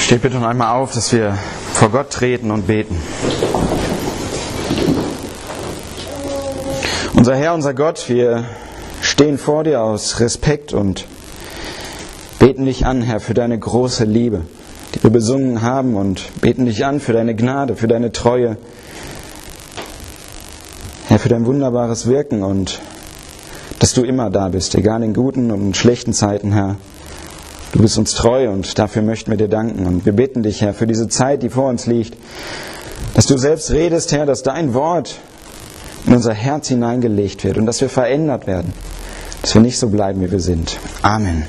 Steht bitte noch einmal auf, dass wir vor Gott treten und beten. Unser Herr, unser Gott, wir stehen vor dir aus Respekt und beten dich an, Herr, für deine große Liebe, die wir besungen haben, und beten dich an für deine Gnade, für deine Treue, Herr, für dein wunderbares Wirken und dass du immer da bist, egal in guten und in schlechten Zeiten, Herr. Du bist uns treu und dafür möchten wir dir danken. Und wir bitten dich, Herr, für diese Zeit, die vor uns liegt, dass du selbst redest, Herr, dass dein Wort in unser Herz hineingelegt wird und dass wir verändert werden, dass wir nicht so bleiben, wie wir sind. Amen.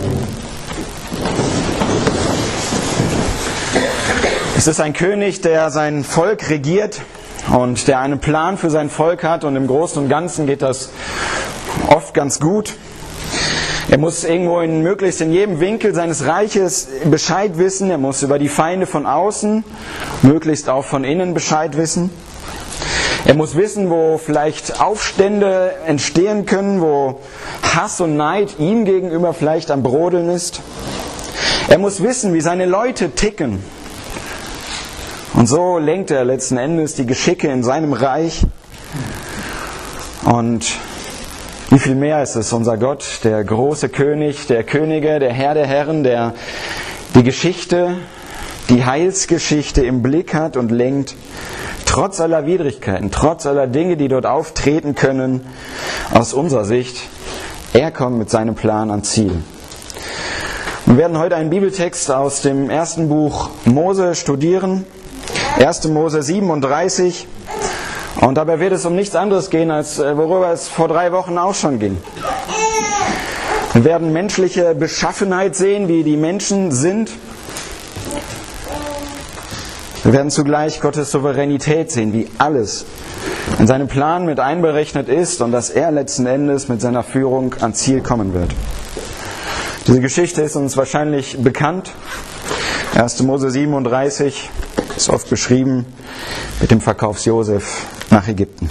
Es ist ein König, der sein Volk regiert und der einen Plan für sein Volk hat, und im Großen und Ganzen geht das oft ganz gut. Er muss irgendwo möglichst in jedem Winkel seines Reiches Bescheid wissen. Er muss über die Feinde von außen, möglichst auch von innen Bescheid wissen. Er muss wissen, wo vielleicht Aufstände entstehen können, wo Hass und Neid ihm gegenüber vielleicht am Brodeln ist. Er muss wissen, wie seine Leute ticken. Und so lenkt er letzten Endes die Geschicke in seinem Reich. Und wie viel mehr ist es unser Gott, der große König der Könige, der Herr der Herren, der die Geschichte, die Heilsgeschichte im Blick hat und lenkt, trotz aller Widrigkeiten, trotz aller Dinge, die dort auftreten können, aus unserer Sicht. Er kommt mit seinem Plan ans Ziel. Wir werden heute einen Bibeltext aus dem ersten Buch Mose studieren, 1. Mose 37. Und dabei wird es um nichts anderes gehen, als worüber es vor 3 Wochen auch schon ging. Wir werden menschliche Beschaffenheit sehen, wie die Menschen sind. Wir werden zugleich Gottes Souveränität sehen, wie alles in seinem Plan mit einberechnet ist und dass er letzten Endes mit seiner Führung ans Ziel kommen wird. Diese Geschichte ist uns wahrscheinlich bekannt. 1. Mose 37 ist oft beschrieben mit dem Verkauf Josef nach Ägypten.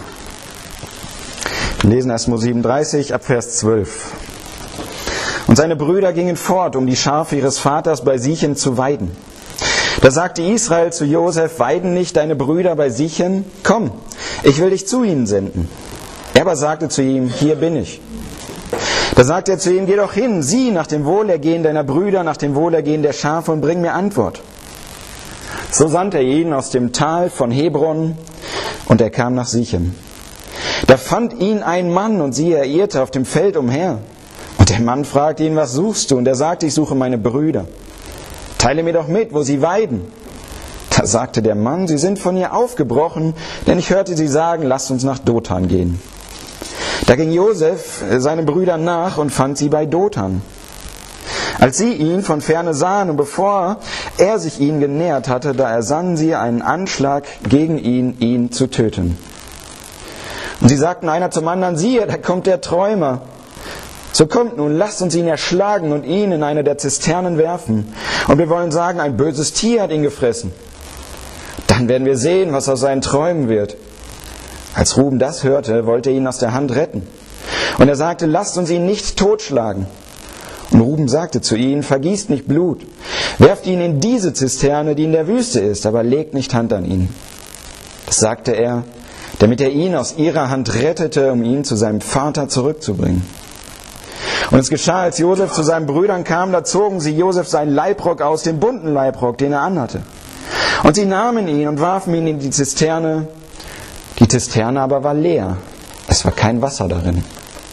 Wir lesen 1. Mose 37 ab Vers 12. Und seine Brüder gingen fort, um die Schafe ihres Vaters bei Sichem zu weiden. Da sagte Israel zu Josef: Weiden nicht deine Brüder bei Sichem? Komm, ich will dich zu ihnen senden. Er aber sagte zu ihm: Hier bin ich. Da sagte er zu ihm: Geh doch hin, sieh nach dem Wohlergehen deiner Brüder, nach dem Wohlergehen der Schafe, und bring mir Antwort. So sandte er ihn aus dem Tal von Hebron, und er kam nach Sichem. Da fand ihn ein Mann, und siehe, er irrte auf dem Feld umher. Und der Mann fragte ihn: Was suchst du? Und er sagte: Ich suche meine Brüder. Teile mir doch mit, wo sie weiden. Da sagte der Mann: Sie sind von hier aufgebrochen, denn ich hörte sie sagen: Lasst uns nach Dothan gehen. Da ging Josef seinen Brüdern nach und fand sie bei Dothan. Als sie ihn von ferne sahen und bevor er sich ihnen genähert hatte, da ersannen sie einen Anschlag gegen ihn zu töten. Und sie sagten einer zum anderen: Siehe, da kommt der Träumer. So kommt nun, lasst uns ihn erschlagen und ihn in eine der Zisternen werfen. Und wir wollen sagen, ein böses Tier hat ihn gefressen. Dann werden wir sehen, was aus seinen Träumen wird. Als Ruben das hörte, wollte er ihn aus der Hand retten. Und er sagte: Lasst uns ihn nicht totschlagen. Und Ruben sagte zu ihnen: Vergießt nicht Blut, werft ihn in diese Zisterne, die in der Wüste ist, aber legt nicht Hand an ihn. Das sagte er, damit er ihn aus ihrer Hand rettete, um ihn zu seinem Vater zurückzubringen. Und es geschah, als Josef zu seinen Brüdern kam, da zogen sie Josef seinen Leibrock aus, den bunten Leibrock, den er anhatte. Und sie nahmen ihn und warfen ihn in die Zisterne. Die Zisterne aber war leer, es war kein Wasser darin.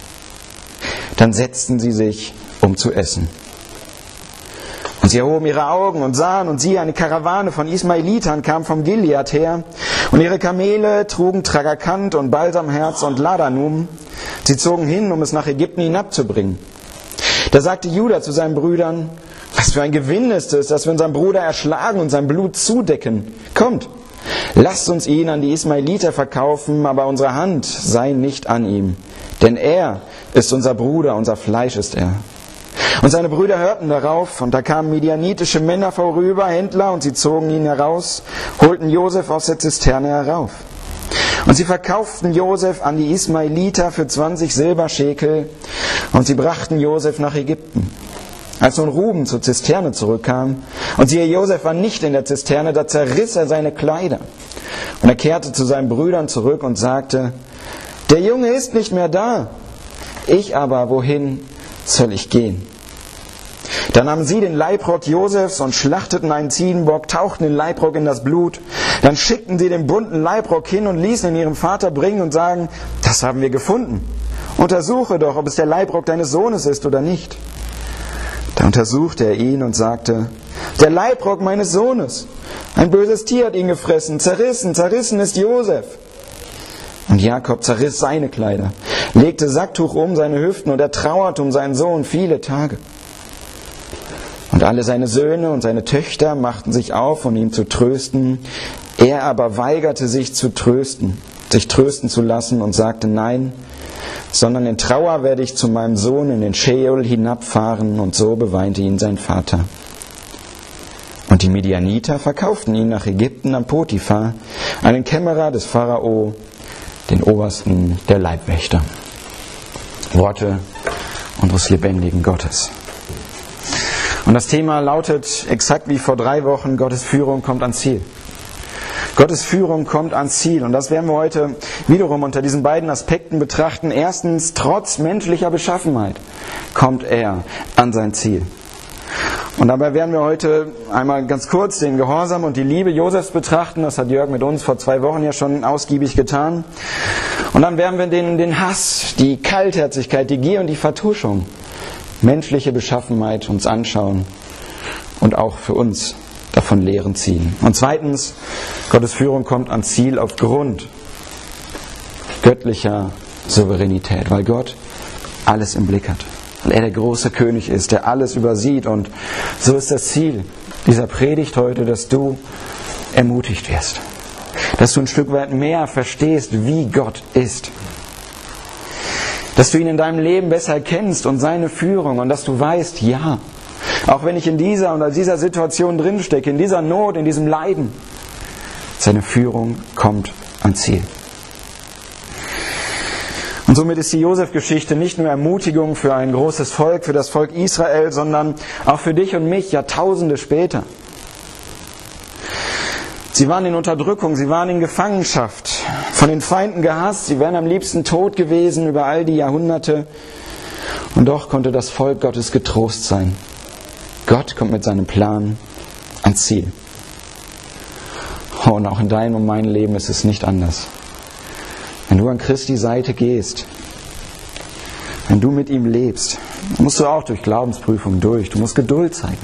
Dann setzten sie sich, um zu essen. Und sie erhoben ihre Augen und sahen, und siehe, eine Karawane von Ismaelitern kam vom Gilead her, und ihre Kamele trugen Tragakant und Balsamherz und Ladanum. Sie zogen hin, um es nach Ägypten hinabzubringen. Da sagte Juda zu seinen Brüdern: Was für ein Gewinn ist es, dass wir unseren Bruder erschlagen und sein Blut zudecken. Kommt, lasst uns ihn an die Ismaeliter verkaufen, aber unsere Hand sei nicht an ihm. Denn er ist unser Bruder, unser Fleisch ist er. Und seine Brüder hörten darauf, und da kamen midianitische Männer vorüber, Händler, und sie zogen ihn heraus, holten Josef aus der Zisterne herauf. Und sie verkauften Josef an die Ismaeliter für 20 Silberschekel, und sie brachten Josef nach Ägypten. Als nun Ruben zur Zisterne zurückkam und siehe, Josef war nicht in der Zisterne, da zerriss er seine Kleider. Und er kehrte zu seinen Brüdern zurück und sagte, der Junge ist nicht mehr da. Ich aber, wohin soll ich gehen? Da nahmen sie den Leibrock Josefs und schlachteten einen Ziegenbock, tauchten den Leibrock in das Blut. Dann schickten sie den bunten Leibrock hin und ließen ihn ihrem Vater bringen und sagen, das haben wir gefunden. Untersuche doch, ob es der Leibrock deines Sohnes ist oder nicht. Da untersuchte er ihn und sagte, der Leibrock meines Sohnes. Ein böses Tier hat ihn gefressen, zerrissen ist Josef. Und Jakob zerriss seine Kleider, legte Sacktuch um seine Hüften und er trauerte um seinen Sohn viele Tage. Und alle seine Söhne und seine Töchter machten sich auf, um ihn zu trösten. Er aber weigerte sich trösten zu lassen und sagte, nein, sondern in Trauer werde ich zu meinem Sohn in den Scheol hinabfahren. Und so beweinte ihn sein Vater. Und die Midianiter verkauften ihn nach Ägypten an Potiphar, einen Kämmerer des Pharao, den Obersten der Leibwächter. Worte unseres lebendigen Gottes. Und das Thema lautet exakt wie vor 3 Wochen, Gottes Führung kommt ans Ziel. Gottes Führung kommt ans Ziel. Und das werden wir heute wiederum unter diesen beiden Aspekten betrachten. Erstens, trotz menschlicher Beschaffenheit kommt er an sein Ziel. Und dabei werden wir heute einmal ganz kurz den Gehorsam und die Liebe Josefs betrachten. Das hat Jörg mit uns vor 2 Wochen ja schon ausgiebig getan. Und dann werden wir den Hass, die Kaltherzigkeit, die Gier und die Vertuschung, menschliche Beschaffenheit uns anschauen und auch für uns davon Lehren ziehen. Und zweitens, Gottes Führung kommt ans Ziel aufgrund göttlicher Souveränität, weil Gott alles im Blick hat. Weil er der große König ist, der alles übersieht. Und so ist das Ziel dieser Predigt heute, dass du ermutigt wirst. Dass du ein Stück weit mehr verstehst, wie Gott ist. Dass du ihn in deinem Leben besser kennst und seine Führung und dass du weißt, ja, auch wenn ich in dieser Situation drinstecke, in dieser Not, in diesem Leiden, seine Führung kommt ans Ziel. Und somit ist die Josef-Geschichte nicht nur Ermutigung für ein großes Volk, für das Volk Israel, sondern auch für dich und mich Jahrtausende später. Sie waren in Unterdrückung, sie waren in Gefangenschaft, von den Feinden gehasst, sie wären am liebsten tot gewesen über all die Jahrhunderte. Und doch konnte das Volk Gottes getrost sein. Gott kommt mit seinem Plan ans Ziel. Und auch in deinem und meinem Leben ist es nicht anders. Wenn du an Christi Seite gehst, wenn du mit ihm lebst, dann musst du auch durch Glaubensprüfungen durch. Du musst Geduld zeigen.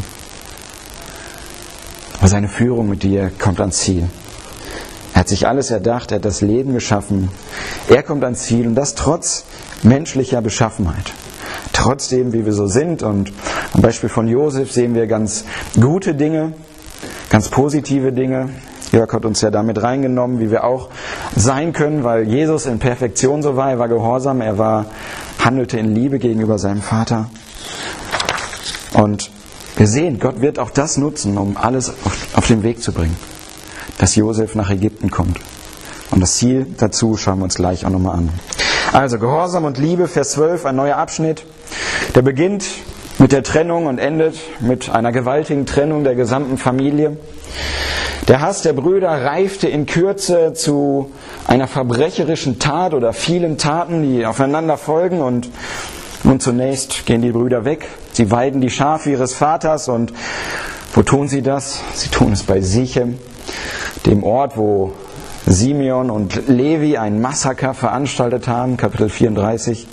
Aber seine Führung mit dir kommt ans Ziel. Er hat sich alles erdacht, er hat das Leben geschaffen. Er kommt ans Ziel und das trotz menschlicher Beschaffenheit. Trotzdem, wie wir so sind. Und am Beispiel von Josef sehen wir ganz gute Dinge, ganz positive Dinge. Jörg hat uns ja damit reingenommen, wie wir auch sein können, weil Jesus in Perfektion so war. Er war gehorsam, handelte in Liebe gegenüber seinem Vater. Und wir sehen, Gott wird auch das nutzen, um alles auf den Weg zu bringen, dass Josef nach Ägypten kommt. Und das Ziel dazu schauen wir uns gleich auch nochmal an. Also Gehorsam und Liebe, Vers 12, ein neuer Abschnitt. Der beginnt mit der Trennung und endet mit einer gewaltigen Trennung der gesamten Familie. Der Hass der Brüder reifte in Kürze zu einer verbrecherischen Tat oder vielen Taten, die aufeinander folgen. Und nun zunächst gehen die Brüder weg. Sie weiden die Schafe ihres Vaters. Und wo tun sie das? Sie tun es bei Sichem, dem Ort, wo Simeon und Levi ein Massaker veranstaltet haben, Kapitel 34.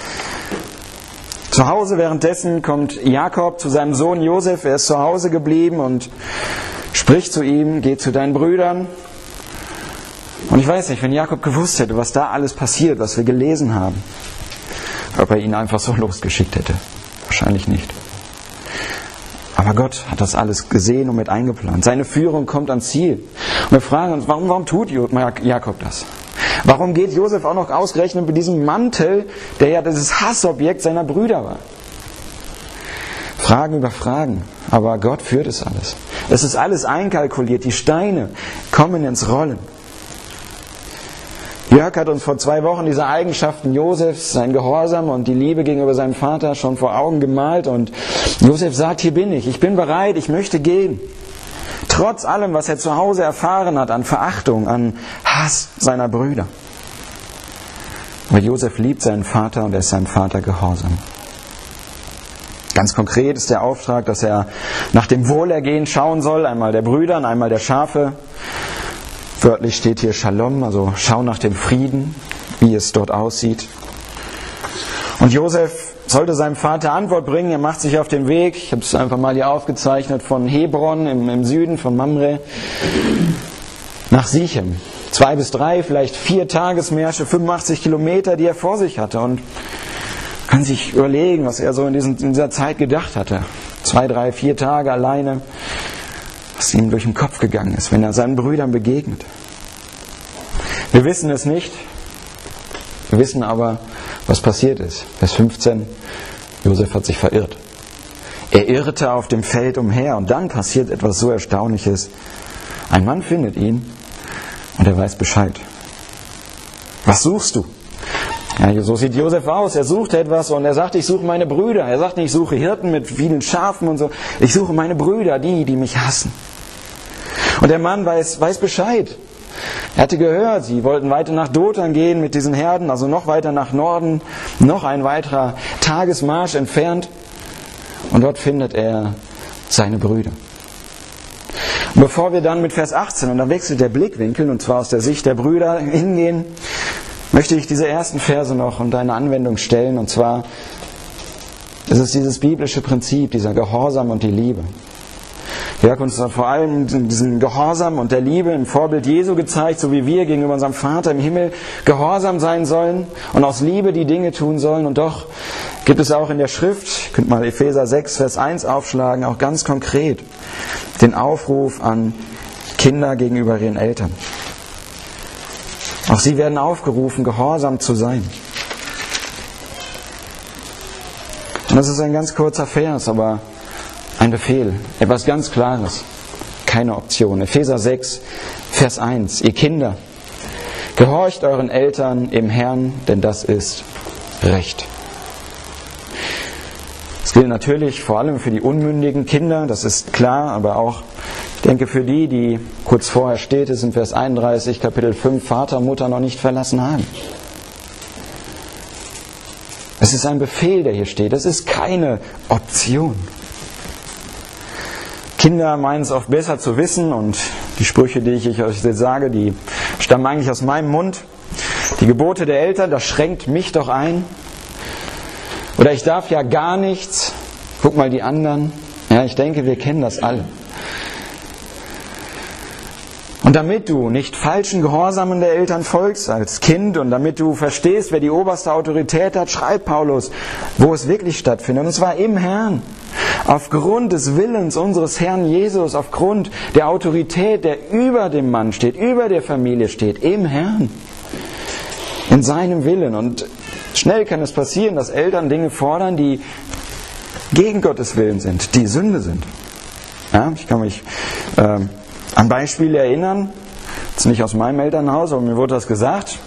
Zu Hause währenddessen kommt Jakob zu seinem Sohn Josef. Er ist zu Hause geblieben und spricht zu ihm, geh zu deinen Brüdern. Und ich weiß nicht, wenn Jakob gewusst hätte, was da alles passiert, was wir gelesen haben, ob er ihn einfach so losgeschickt hätte. Wahrscheinlich nicht. Aber Gott hat das alles gesehen und mit eingeplant. Seine Führung kommt ans Ziel. Und wir fragen uns, warum tut Jakob das? Warum geht Josef auch noch ausgerechnet mit diesem Mantel, der ja das Hassobjekt seiner Brüder war? Fragen über Fragen. Aber Gott führt es alles. Es ist alles einkalkuliert. Die Steine kommen ins Rollen. Jörg hat uns vor 2 Wochen diese Eigenschaften Josefs, sein Gehorsam und die Liebe gegenüber seinem Vater schon vor Augen gemalt. Und Josef sagt, hier bin ich bin bereit, ich möchte gehen. Trotz allem, was er zu Hause erfahren hat, an Verachtung, an Hass seiner Brüder. Aber Josef liebt seinen Vater und er ist seinem Vater gehorsam. Ganz konkret ist der Auftrag, dass er nach dem Wohlergehen schauen soll, einmal der Brüder und einmal der Schafe. Wörtlich steht hier Shalom, also schau nach dem Frieden, wie es dort aussieht. Und Josef sollte seinem Vater Antwort bringen. Er macht sich auf den Weg, ich habe es einfach mal hier aufgezeichnet, von Hebron im Süden, von Mamre, nach Sichem. 2 bis 3, vielleicht 4 Tagesmärsche, 85 Kilometer, die er vor sich hatte. Und kann sich überlegen, was er so in dieser Zeit gedacht hatte. 2, 3, 4 Tage alleine, was ihm durch den Kopf gegangen ist, wenn er seinen Brüdern begegnet. Wir wissen es nicht. Wir wissen aber, was passiert ist. Vers 15, Josef hat sich verirrt. Er irrte auf dem Feld umher und dann passiert etwas so Erstaunliches. Ein Mann findet ihn und er weiß Bescheid. Was suchst du? Ja, so sieht Josef aus. Er sucht etwas und er sagt, ich suche meine Brüder. Er sagt nicht, ich suche Hirten mit vielen Schafen und so. Ich suche meine Brüder, die mich hassen. Und der Mann weiß Bescheid. Er hatte gehört, sie wollten weiter nach Dothan gehen mit diesen Herden, also noch weiter nach Norden, noch ein weiterer Tagesmarsch entfernt. Und dort findet er seine Brüder. Und bevor wir dann mit Vers 18, und dann wechselt der Blickwinkel, und zwar aus der Sicht der Brüder hingehen, möchte ich diese ersten Verse noch unter eine Anwendung stellen. Und zwar ist es dieses biblische Prinzip, dieser Gehorsam und die Liebe. Jörg uns vor allem diesen Gehorsam und der Liebe im Vorbild Jesu gezeigt, so wie wir gegenüber unserem Vater im Himmel gehorsam sein sollen und aus Liebe die Dinge tun sollen. Und doch gibt es auch in der Schrift, ihr könnt mal Epheser 6, Vers 1 aufschlagen, auch ganz konkret den Aufruf an Kinder gegenüber ihren Eltern. Auch sie werden aufgerufen, gehorsam zu sein. Und das ist ein ganz kurzer Vers, aber ein Befehl, etwas ganz Klares, keine Option. Epheser 6, Vers 1. Ihr Kinder, gehorcht euren Eltern im Herrn, denn das ist Recht. Das gilt natürlich vor allem für die unmündigen Kinder, das ist klar, aber auch, ich denke, für die kurz vorher steht, es in Vers 31, Kapitel 5, Vater und Mutter noch nicht verlassen haben. Es ist ein Befehl, der hier steht, es ist keine Option. Kinder meinen es oft besser zu wissen und die Sprüche, die ich euch jetzt sage, die stammen eigentlich aus meinem Mund. Die Gebote der Eltern, das schränkt mich doch ein. Oder ich darf ja gar nichts. Guck mal die anderen. Ja, ich denke, wir kennen das alle. Und damit du nicht falschen Gehorsamen der Eltern folgst als Kind und damit du verstehst, wer die oberste Autorität hat, schreibt Paulus, wo es wirklich stattfindet. Und es war im Herrn. Aufgrund des Willens unseres Herrn Jesus, aufgrund der Autorität, der über dem Mann steht, über der Familie steht, im Herrn. In seinem Willen. Und schnell kann es passieren, dass Eltern Dinge fordern, die gegen Gottes Willen sind, die Sünde sind. Ja, ich kann mich an Beispiele erinnern, jetzt nicht aus meinem Elternhaus, aber mir wurde das gesagt.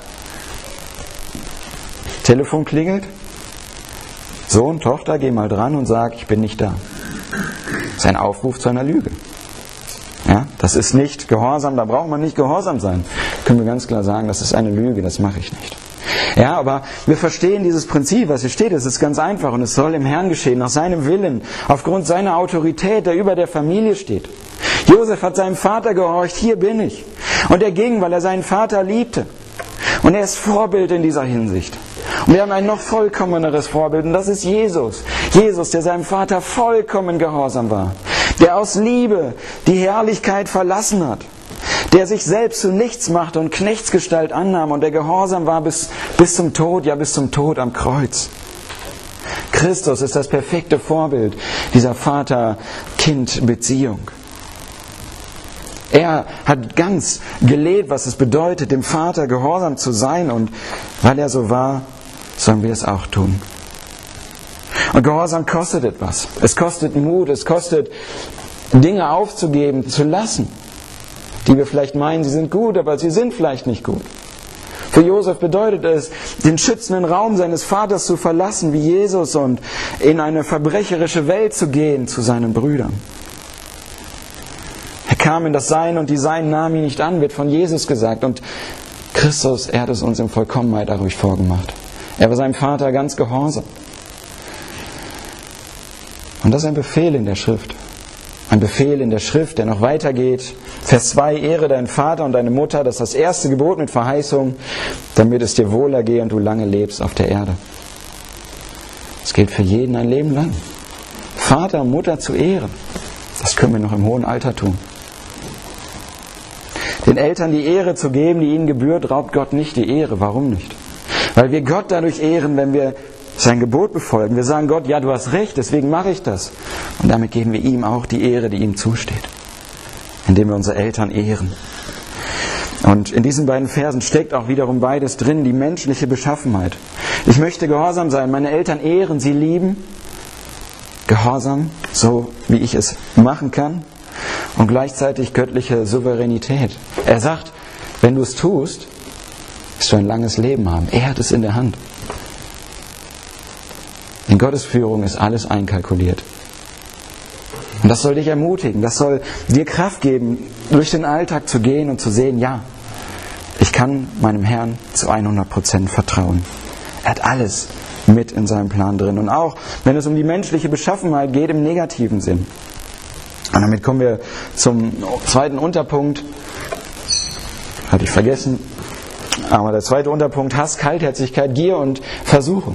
Telefon klingelt. Sohn, Tochter, geh mal dran und sag, ich bin nicht da. Das ist ein Aufruf zu einer Lüge. Ja, das ist nicht Gehorsam, da braucht man nicht gehorsam sein. Können wir ganz klar sagen, das ist eine Lüge, das mache ich nicht. Ja, aber wir verstehen dieses Prinzip, was hier steht, es ist ganz einfach und es soll im Herrn geschehen, nach seinem Willen, aufgrund seiner Autorität, der über der Familie steht. Josef hat seinem Vater gehorcht, hier bin ich. Und er ging, weil er seinen Vater liebte. Und er ist Vorbild in dieser Hinsicht. Und wir haben ein noch vollkommeneres Vorbild und das ist Jesus. Jesus, der seinem Vater vollkommen gehorsam war. Der aus Liebe die Herrlichkeit verlassen hat. Der sich selbst zu nichts machte und Knechtsgestalt annahm und der gehorsam war bis zum Tod, ja bis zum Tod am Kreuz. Christus ist das perfekte Vorbild dieser Vater-Kind-Beziehung. Er hat ganz gelebt, was es bedeutet, dem Vater gehorsam zu sein und weil er so war, sollen wir es auch tun. Und Gehorsam kostet etwas. Es kostet Mut, es kostet Dinge aufzugeben, zu lassen, die wir vielleicht meinen, sie sind gut, aber sie sind vielleicht nicht gut. Für Josef bedeutet es, den schützenden Raum seines Vaters zu verlassen wie Jesus und in eine verbrecherische Welt zu gehen zu seinen Brüdern. Er kam in das Sein und die Seinen nahmen ihn nicht an, wird von Jesus gesagt. Und Christus, er hat es uns in Vollkommenheit dadurch vorgemacht. Er war seinem Vater ganz gehorsam. Und das ist ein Befehl in der Schrift. Ein Befehl in der Schrift, der noch weitergeht. Vers 2, ehre deinen Vater und deine Mutter, das ist das erste Gebot mit Verheißung, damit es dir wohl ergehe und du lange lebst auf der Erde. Das gilt für jeden ein Leben lang. Vater und Mutter zu ehren, das können wir noch im hohen Alter tun. Den Eltern die Ehre zu geben, die ihnen gebührt, raubt Gott nicht die Ehre. Warum nicht? Weil wir Gott dadurch ehren, wenn wir sein Gebot befolgen. Wir sagen Gott, ja, du hast recht, deswegen mache ich das. Und damit geben wir ihm auch die Ehre, die ihm zusteht. Indem wir unsere Eltern ehren. Und in diesen beiden Versen steckt auch wiederum beides drin, die menschliche Beschaffenheit. Ich möchte gehorsam sein, meine Eltern ehren, sie lieben. Gehorsam, so wie ich es machen kann. Und gleichzeitig göttliche Souveränität. Er sagt, wenn du es tust, wirst du ein langes Leben haben. Er hat es in der Hand. In Gottes Führung ist alles einkalkuliert. Und das soll dich ermutigen, das soll dir Kraft geben, durch den Alltag zu gehen und zu sehen, ja, ich kann meinem Herrn zu 100% vertrauen. Er hat alles mit in seinem Plan drin. Und auch, wenn es um die menschliche Beschaffenheit geht, im negativen Sinn. Und damit kommen wir zum zweiten Unterpunkt. Hatte ich vergessen. Aber der zweite Unterpunkt, Hass, Kaltherzigkeit, Gier und Versuchung.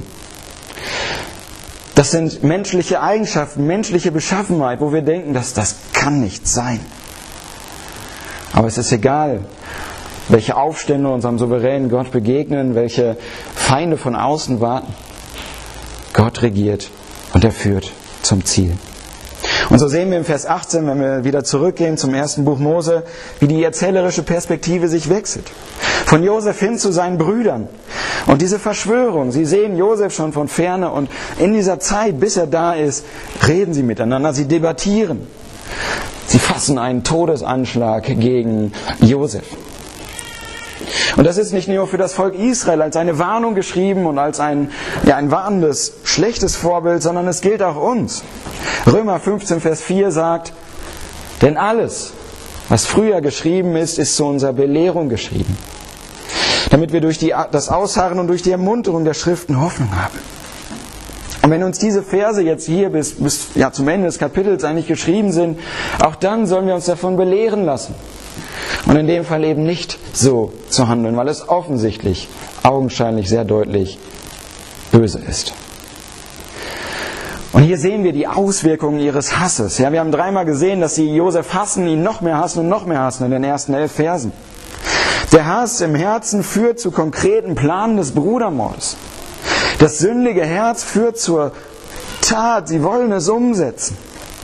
Das sind menschliche Eigenschaften, menschliche Beschaffenheit, wo wir denken, das kann nicht sein. Aber es ist egal, welche Aufstände unserem souveränen Gott begegnen, welche Feinde von außen warten. Gott regiert und er führt zum Ziel. Und so sehen wir im Vers 18, wenn wir wieder zurückgehen zum ersten Buch Mose, wie die erzählerische Perspektive sich wechselt. Von Josef hin zu seinen Brüdern. Und diese Verschwörung, sie sehen Josef schon von ferne und in dieser Zeit, bis er da ist, reden sie miteinander, sie debattieren. Sie fassen einen Todesanschlag gegen Josef. Und das ist nicht nur für das Volk Israel als eine Warnung geschrieben und als ein warnendes, schlechtes Vorbild, sondern es gilt auch uns. Römer 15, Vers 4 sagt, denn alles, was früher geschrieben ist, ist zu unserer Belehrung geschrieben, damit wir durch das Ausharren und durch die Ermunterung der Schriften Hoffnung haben. Und wenn uns diese Verse jetzt hier bis zum Ende des Kapitels eigentlich geschrieben sind, auch dann sollen wir uns davon belehren lassen. Und in dem Fall eben nicht so zu handeln, weil es offensichtlich, augenscheinlich sehr deutlich böse ist. Und hier sehen wir die Auswirkungen ihres Hasses. Ja, wir haben 3-mal gesehen, dass sie Josef hassen, ihn noch mehr hassen und noch mehr hassen in den ersten 11 Versen. Der Hass im Herzen führt zu konkreten Planen des Brudermordes. Das sündige Herz führt zur Tat, sie wollen es umsetzen.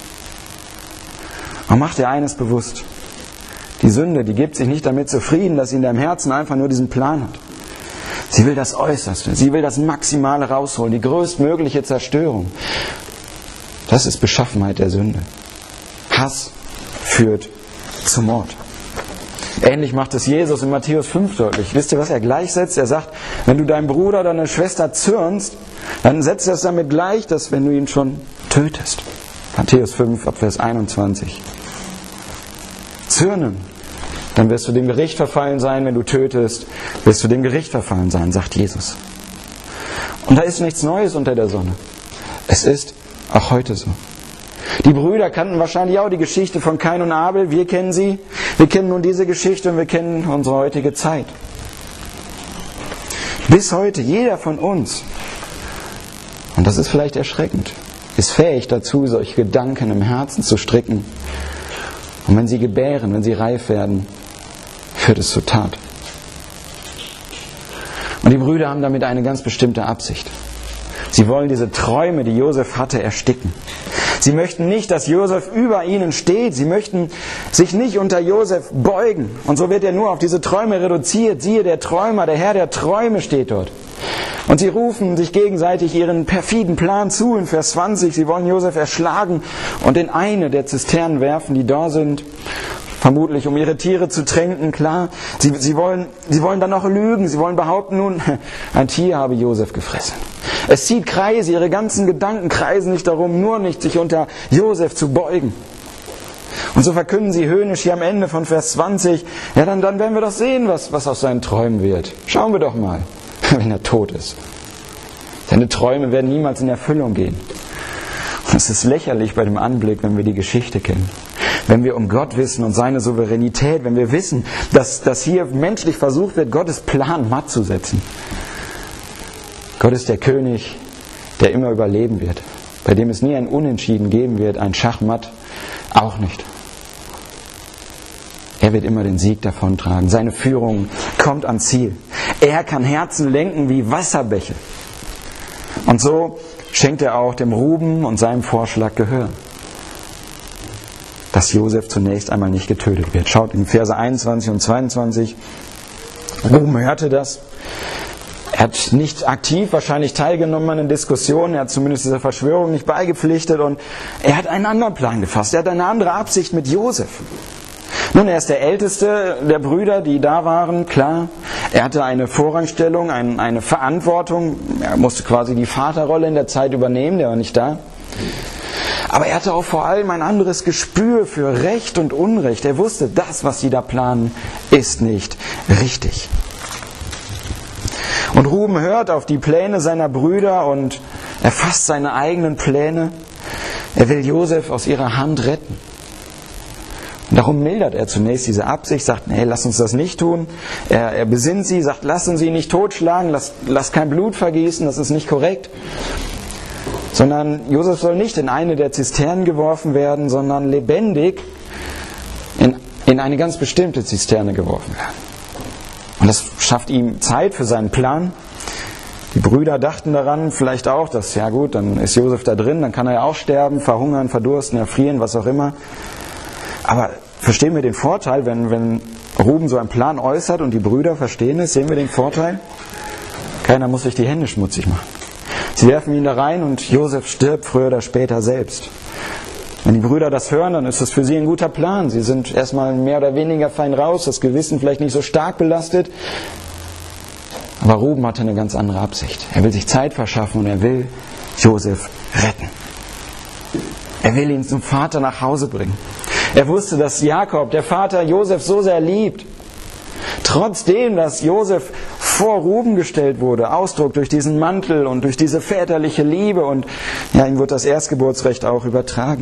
Und macht dir eines bewusst. Die Sünde, die gibt sich nicht damit zufrieden, dass sie in deinem Herzen einfach nur diesen Plan hat. Sie will das Äußerste, sie will das Maximale rausholen, die größtmögliche Zerstörung. Das ist Beschaffenheit der Sünde. Hass führt zum Mord. Ähnlich macht es Jesus in Matthäus 5 deutlich. Wisst ihr, was er gleichsetzt? Er sagt, wenn du deinem Bruder oder deiner Schwester zürnst, dann setzt er es damit gleich, dass wenn du ihn schon tötest. Matthäus 5, ab Vers 21. Zürnen, dann wirst du dem Gericht verfallen sein. Wenn du tötest, wirst du dem Gericht verfallen sein, sagt Jesus. Und da ist nichts Neues unter der Sonne. Es ist auch heute so. Die Brüder kannten wahrscheinlich auch die Geschichte von Kain und Abel. Wir kennen sie. Wir kennen nun diese Geschichte und wir kennen unsere heutige Zeit. Bis heute, jeder von uns, und das ist vielleicht erschreckend, ist fähig dazu, solche Gedanken im Herzen zu stricken. Und wenn sie gebären, wenn sie reif werden, führt es zur Tat. Und die Brüder haben damit eine ganz bestimmte Absicht. Sie wollen diese Träume, die Josef hatte, ersticken. Sie möchten nicht, dass Josef über ihnen steht. Sie möchten sich nicht unter Josef beugen. Und so wird er nur auf diese Träume reduziert. Siehe, der Träumer, der Herr der Träume steht dort. Und sie rufen sich gegenseitig ihren perfiden Plan zu in Vers 20. Sie wollen Josef erschlagen und in eine der Zisternen werfen, die da sind. Vermutlich, um ihre Tiere zu tränken, klar. Sie wollen dann noch lügen. Sie wollen behaupten, nun, ein Tier habe Josef gefressen. Es zieht Kreise, ihre ganzen Gedanken kreisen nicht darum, nur nicht sich unter Josef zu beugen. Und so verkünden sie höhnisch hier am Ende von Vers 20, ja, dann werden wir doch sehen, was aus seinen Träumen wird. Schauen wir doch mal, wenn er tot ist. Seine Träume werden niemals in Erfüllung gehen. Und es ist lächerlich bei dem Anblick, wenn wir die Geschichte kennen. Wenn wir um Gott wissen und seine Souveränität, wenn wir wissen, dass hier menschlich versucht wird, Gottes Plan matt zu setzen. Gott ist der König, der immer überleben wird, bei dem es nie ein Unentschieden geben wird, ein Schachmatt auch nicht. Er wird immer den Sieg davontragen. Seine Führung kommt ans Ziel. Er kann Herzen lenken wie Wasserbäche. Und so schenkt er auch dem Ruben und seinem Vorschlag Gehör, dass Josef zunächst einmal nicht getötet wird. Schaut in Verse 21 und 22. Ruben hörte das. Er hat nicht aktiv wahrscheinlich teilgenommen an den Diskussionen. Er hat zumindest dieser Verschwörung nicht beigepflichtet. Und er hat einen anderen Plan gefasst. Er hat eine andere Absicht mit Josef. Nun, er ist der älteste der Brüder, die da waren, klar. Er hatte eine Vorrangstellung, eine Verantwortung. Er musste quasi die Vaterrolle in der Zeit übernehmen, der war nicht da. Aber er hatte auch vor allem ein anderes Gespür für Recht und Unrecht. Er wusste, das, was sie da planen, ist nicht richtig. Und Ruben hört auf die Pläne seiner Brüder und er fasst seine eigenen Pläne. Er will Josef aus ihrer Hand retten. Und darum mildert er zunächst diese Absicht, sagt, nee, lass uns das nicht tun. Er besinnt sie, sagt, lassen Sie nicht totschlagen, lass kein Blut vergießen, das ist nicht korrekt. Sondern Josef soll nicht in eine der Zisternen geworfen werden, sondern lebendig in eine ganz bestimmte Zisterne geworfen werden. Und das schafft ihm Zeit für seinen Plan. Die Brüder dachten daran vielleicht auch, dass, ja gut, dann ist Josef da drin, dann kann er ja auch sterben, verhungern, verdursten, erfrieren, was auch immer. Aber verstehen wir den Vorteil, wenn Ruben so einen Plan äußert und die Brüder verstehen es, sehen wir den Vorteil? Keiner muss sich die Hände schmutzig machen. Sie werfen ihn da rein und Josef stirbt früher oder später selbst. Wenn die Brüder das hören, dann ist das für sie ein guter Plan. Sie sind erstmal mehr oder weniger fein raus, das Gewissen vielleicht nicht so stark belastet. Aber Ruben hatte eine ganz andere Absicht. Er will sich Zeit verschaffen und er will Josef retten. Er will ihn zum Vater nach Hause bringen. Er wusste, dass Jakob, der Vater, Josef so sehr liebt. Trotzdem, dass Josef vor Ruben gestellt wurde, Ausdruck durch diesen Mantel und durch diese väterliche Liebe, und ja, ihm wird das Erstgeburtsrecht auch übertragen.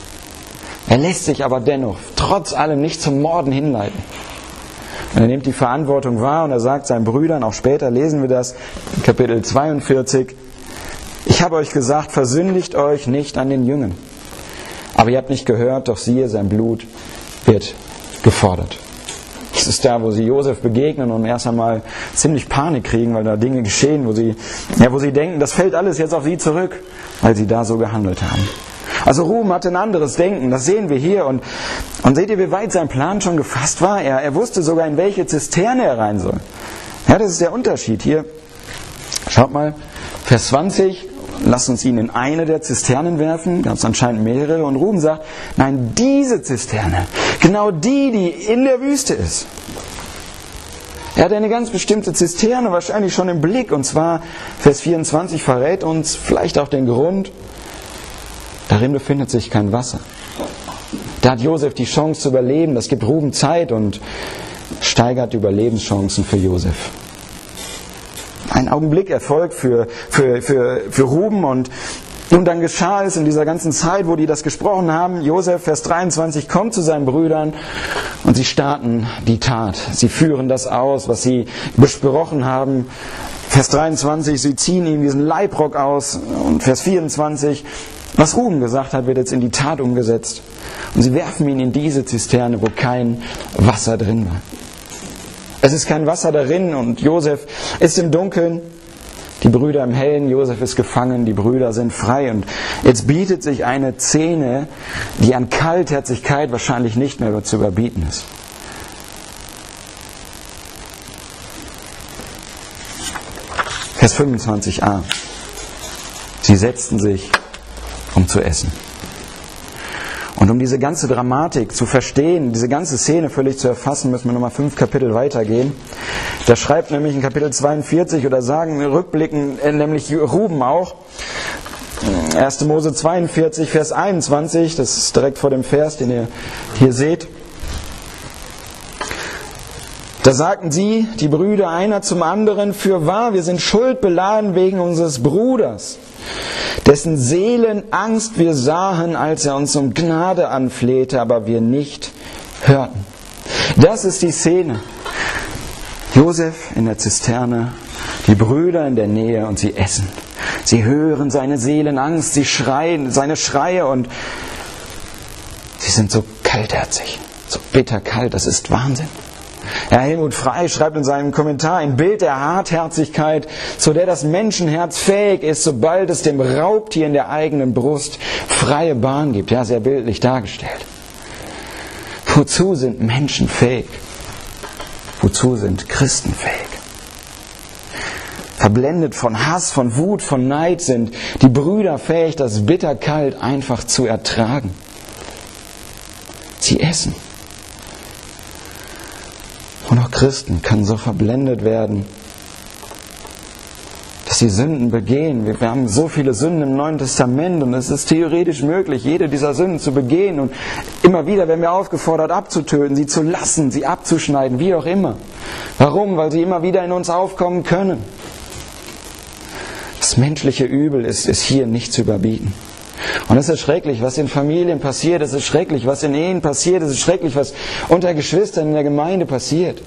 Er lässt sich aber dennoch trotz allem nicht zum Morden hinleiten. Und er nimmt die Verantwortung wahr und er sagt seinen Brüdern, auch später lesen wir das, in Kapitel 42, ich habe euch gesagt, versündigt euch nicht an den Jüngen. Aber ihr habt nicht gehört, doch siehe, sein Blut wird gefordert. Das ist da, wo sie Josef begegnen und erst einmal ziemlich Panik kriegen, weil da Dinge geschehen, wo sie denken, das fällt alles jetzt auf sie zurück, weil sie da so gehandelt haben. Also Ruben hatte ein anderes Denken, das sehen wir hier. Und seht ihr, wie weit sein Plan schon gefasst war? Er wusste sogar, in welche Zisterne er rein soll. Ja, das ist der Unterschied hier. Schaut mal, Vers 20, lasst uns ihn in eine der Zisternen werfen, gab es anscheinend mehrere. Und Ruben sagt, nein, diese Zisterne, genau die in der Wüste ist. Er hat eine ganz bestimmte Zisterne wahrscheinlich schon im Blick. Und zwar, Vers 24 verrät uns vielleicht auch den Grund. Darin befindet sich kein Wasser. Da hat Josef die Chance zu überleben. Das gibt Ruben Zeit und steigert die Überlebenschancen für Josef. Ein Augenblickerfolg für Ruben. Und nun dann geschah es in dieser ganzen Zeit, wo die das gesprochen haben. Josef, Vers 23, kommt zu seinen Brüdern und sie starten die Tat. Sie führen das aus, was sie besprochen haben. Vers 23, sie ziehen ihm diesen Leibrock aus. Und Vers 24, was Ruben gesagt hat, wird jetzt in die Tat umgesetzt. Und sie werfen ihn in diese Zisterne, wo kein Wasser drin war. Es ist kein Wasser darin und Josef ist im Dunkeln, die Brüder im Hellen, Josef ist gefangen, die Brüder sind frei. Und jetzt bietet sich eine Szene, die an Kaltherzigkeit wahrscheinlich nicht mehr zu überbieten ist. Vers 25a. Sie setzten sich, um zu essen. Und um diese ganze Dramatik zu verstehen, diese ganze Szene völlig zu erfassen, müssen wir nochmal 5 Kapitel weitergehen. Da schreibt nämlich in Kapitel 42 oder sagen rückblickend, nämlich Ruben auch, 1. Mose 42, Vers 21, das ist direkt vor dem Vers, den ihr hier seht. Da sagten sie, die Brüder, einer zum anderen, fürwahr, wir sind schuldbeladen wegen unseres Bruders, dessen Seelenangst wir sahen, als er uns um Gnade anflehte, aber wir nicht hörten. Das ist die Szene. Josef in der Zisterne, die Brüder in der Nähe und sie essen. Sie hören seine Seelenangst, sie schreien, seine Schreie und sie sind so kaltherzig, so bitterkalt, das ist Wahnsinn. Herr Helmut Frey schreibt in seinem Kommentar ein Bild der Hartherzigkeit, zu der das Menschenherz fähig ist, sobald es dem Raubtier in der eigenen Brust freie Bahn gibt. Ja, sehr bildlich dargestellt. Wozu sind Menschen fähig? Wozu sind Christen fähig? Verblendet von Hass, von Wut, von Neid sind die Brüder fähig, das Bitterkalt einfach zu ertragen. Sie essen. Und auch Christen können so verblendet werden, dass sie Sünden begehen. Wir haben so viele Sünden im Neuen Testament und es ist theoretisch möglich, jede dieser Sünden zu begehen. Und immer wieder werden wir aufgefordert, abzutöten, sie zu lassen, sie abzuschneiden, wie auch immer. Warum? Weil sie immer wieder in uns aufkommen können. Das menschliche Übel ist hier nicht zu überbieten. Und es ist schrecklich, was in Familien passiert, es ist schrecklich, was in Ehen passiert, es ist schrecklich, was unter Geschwistern in der Gemeinde passiert.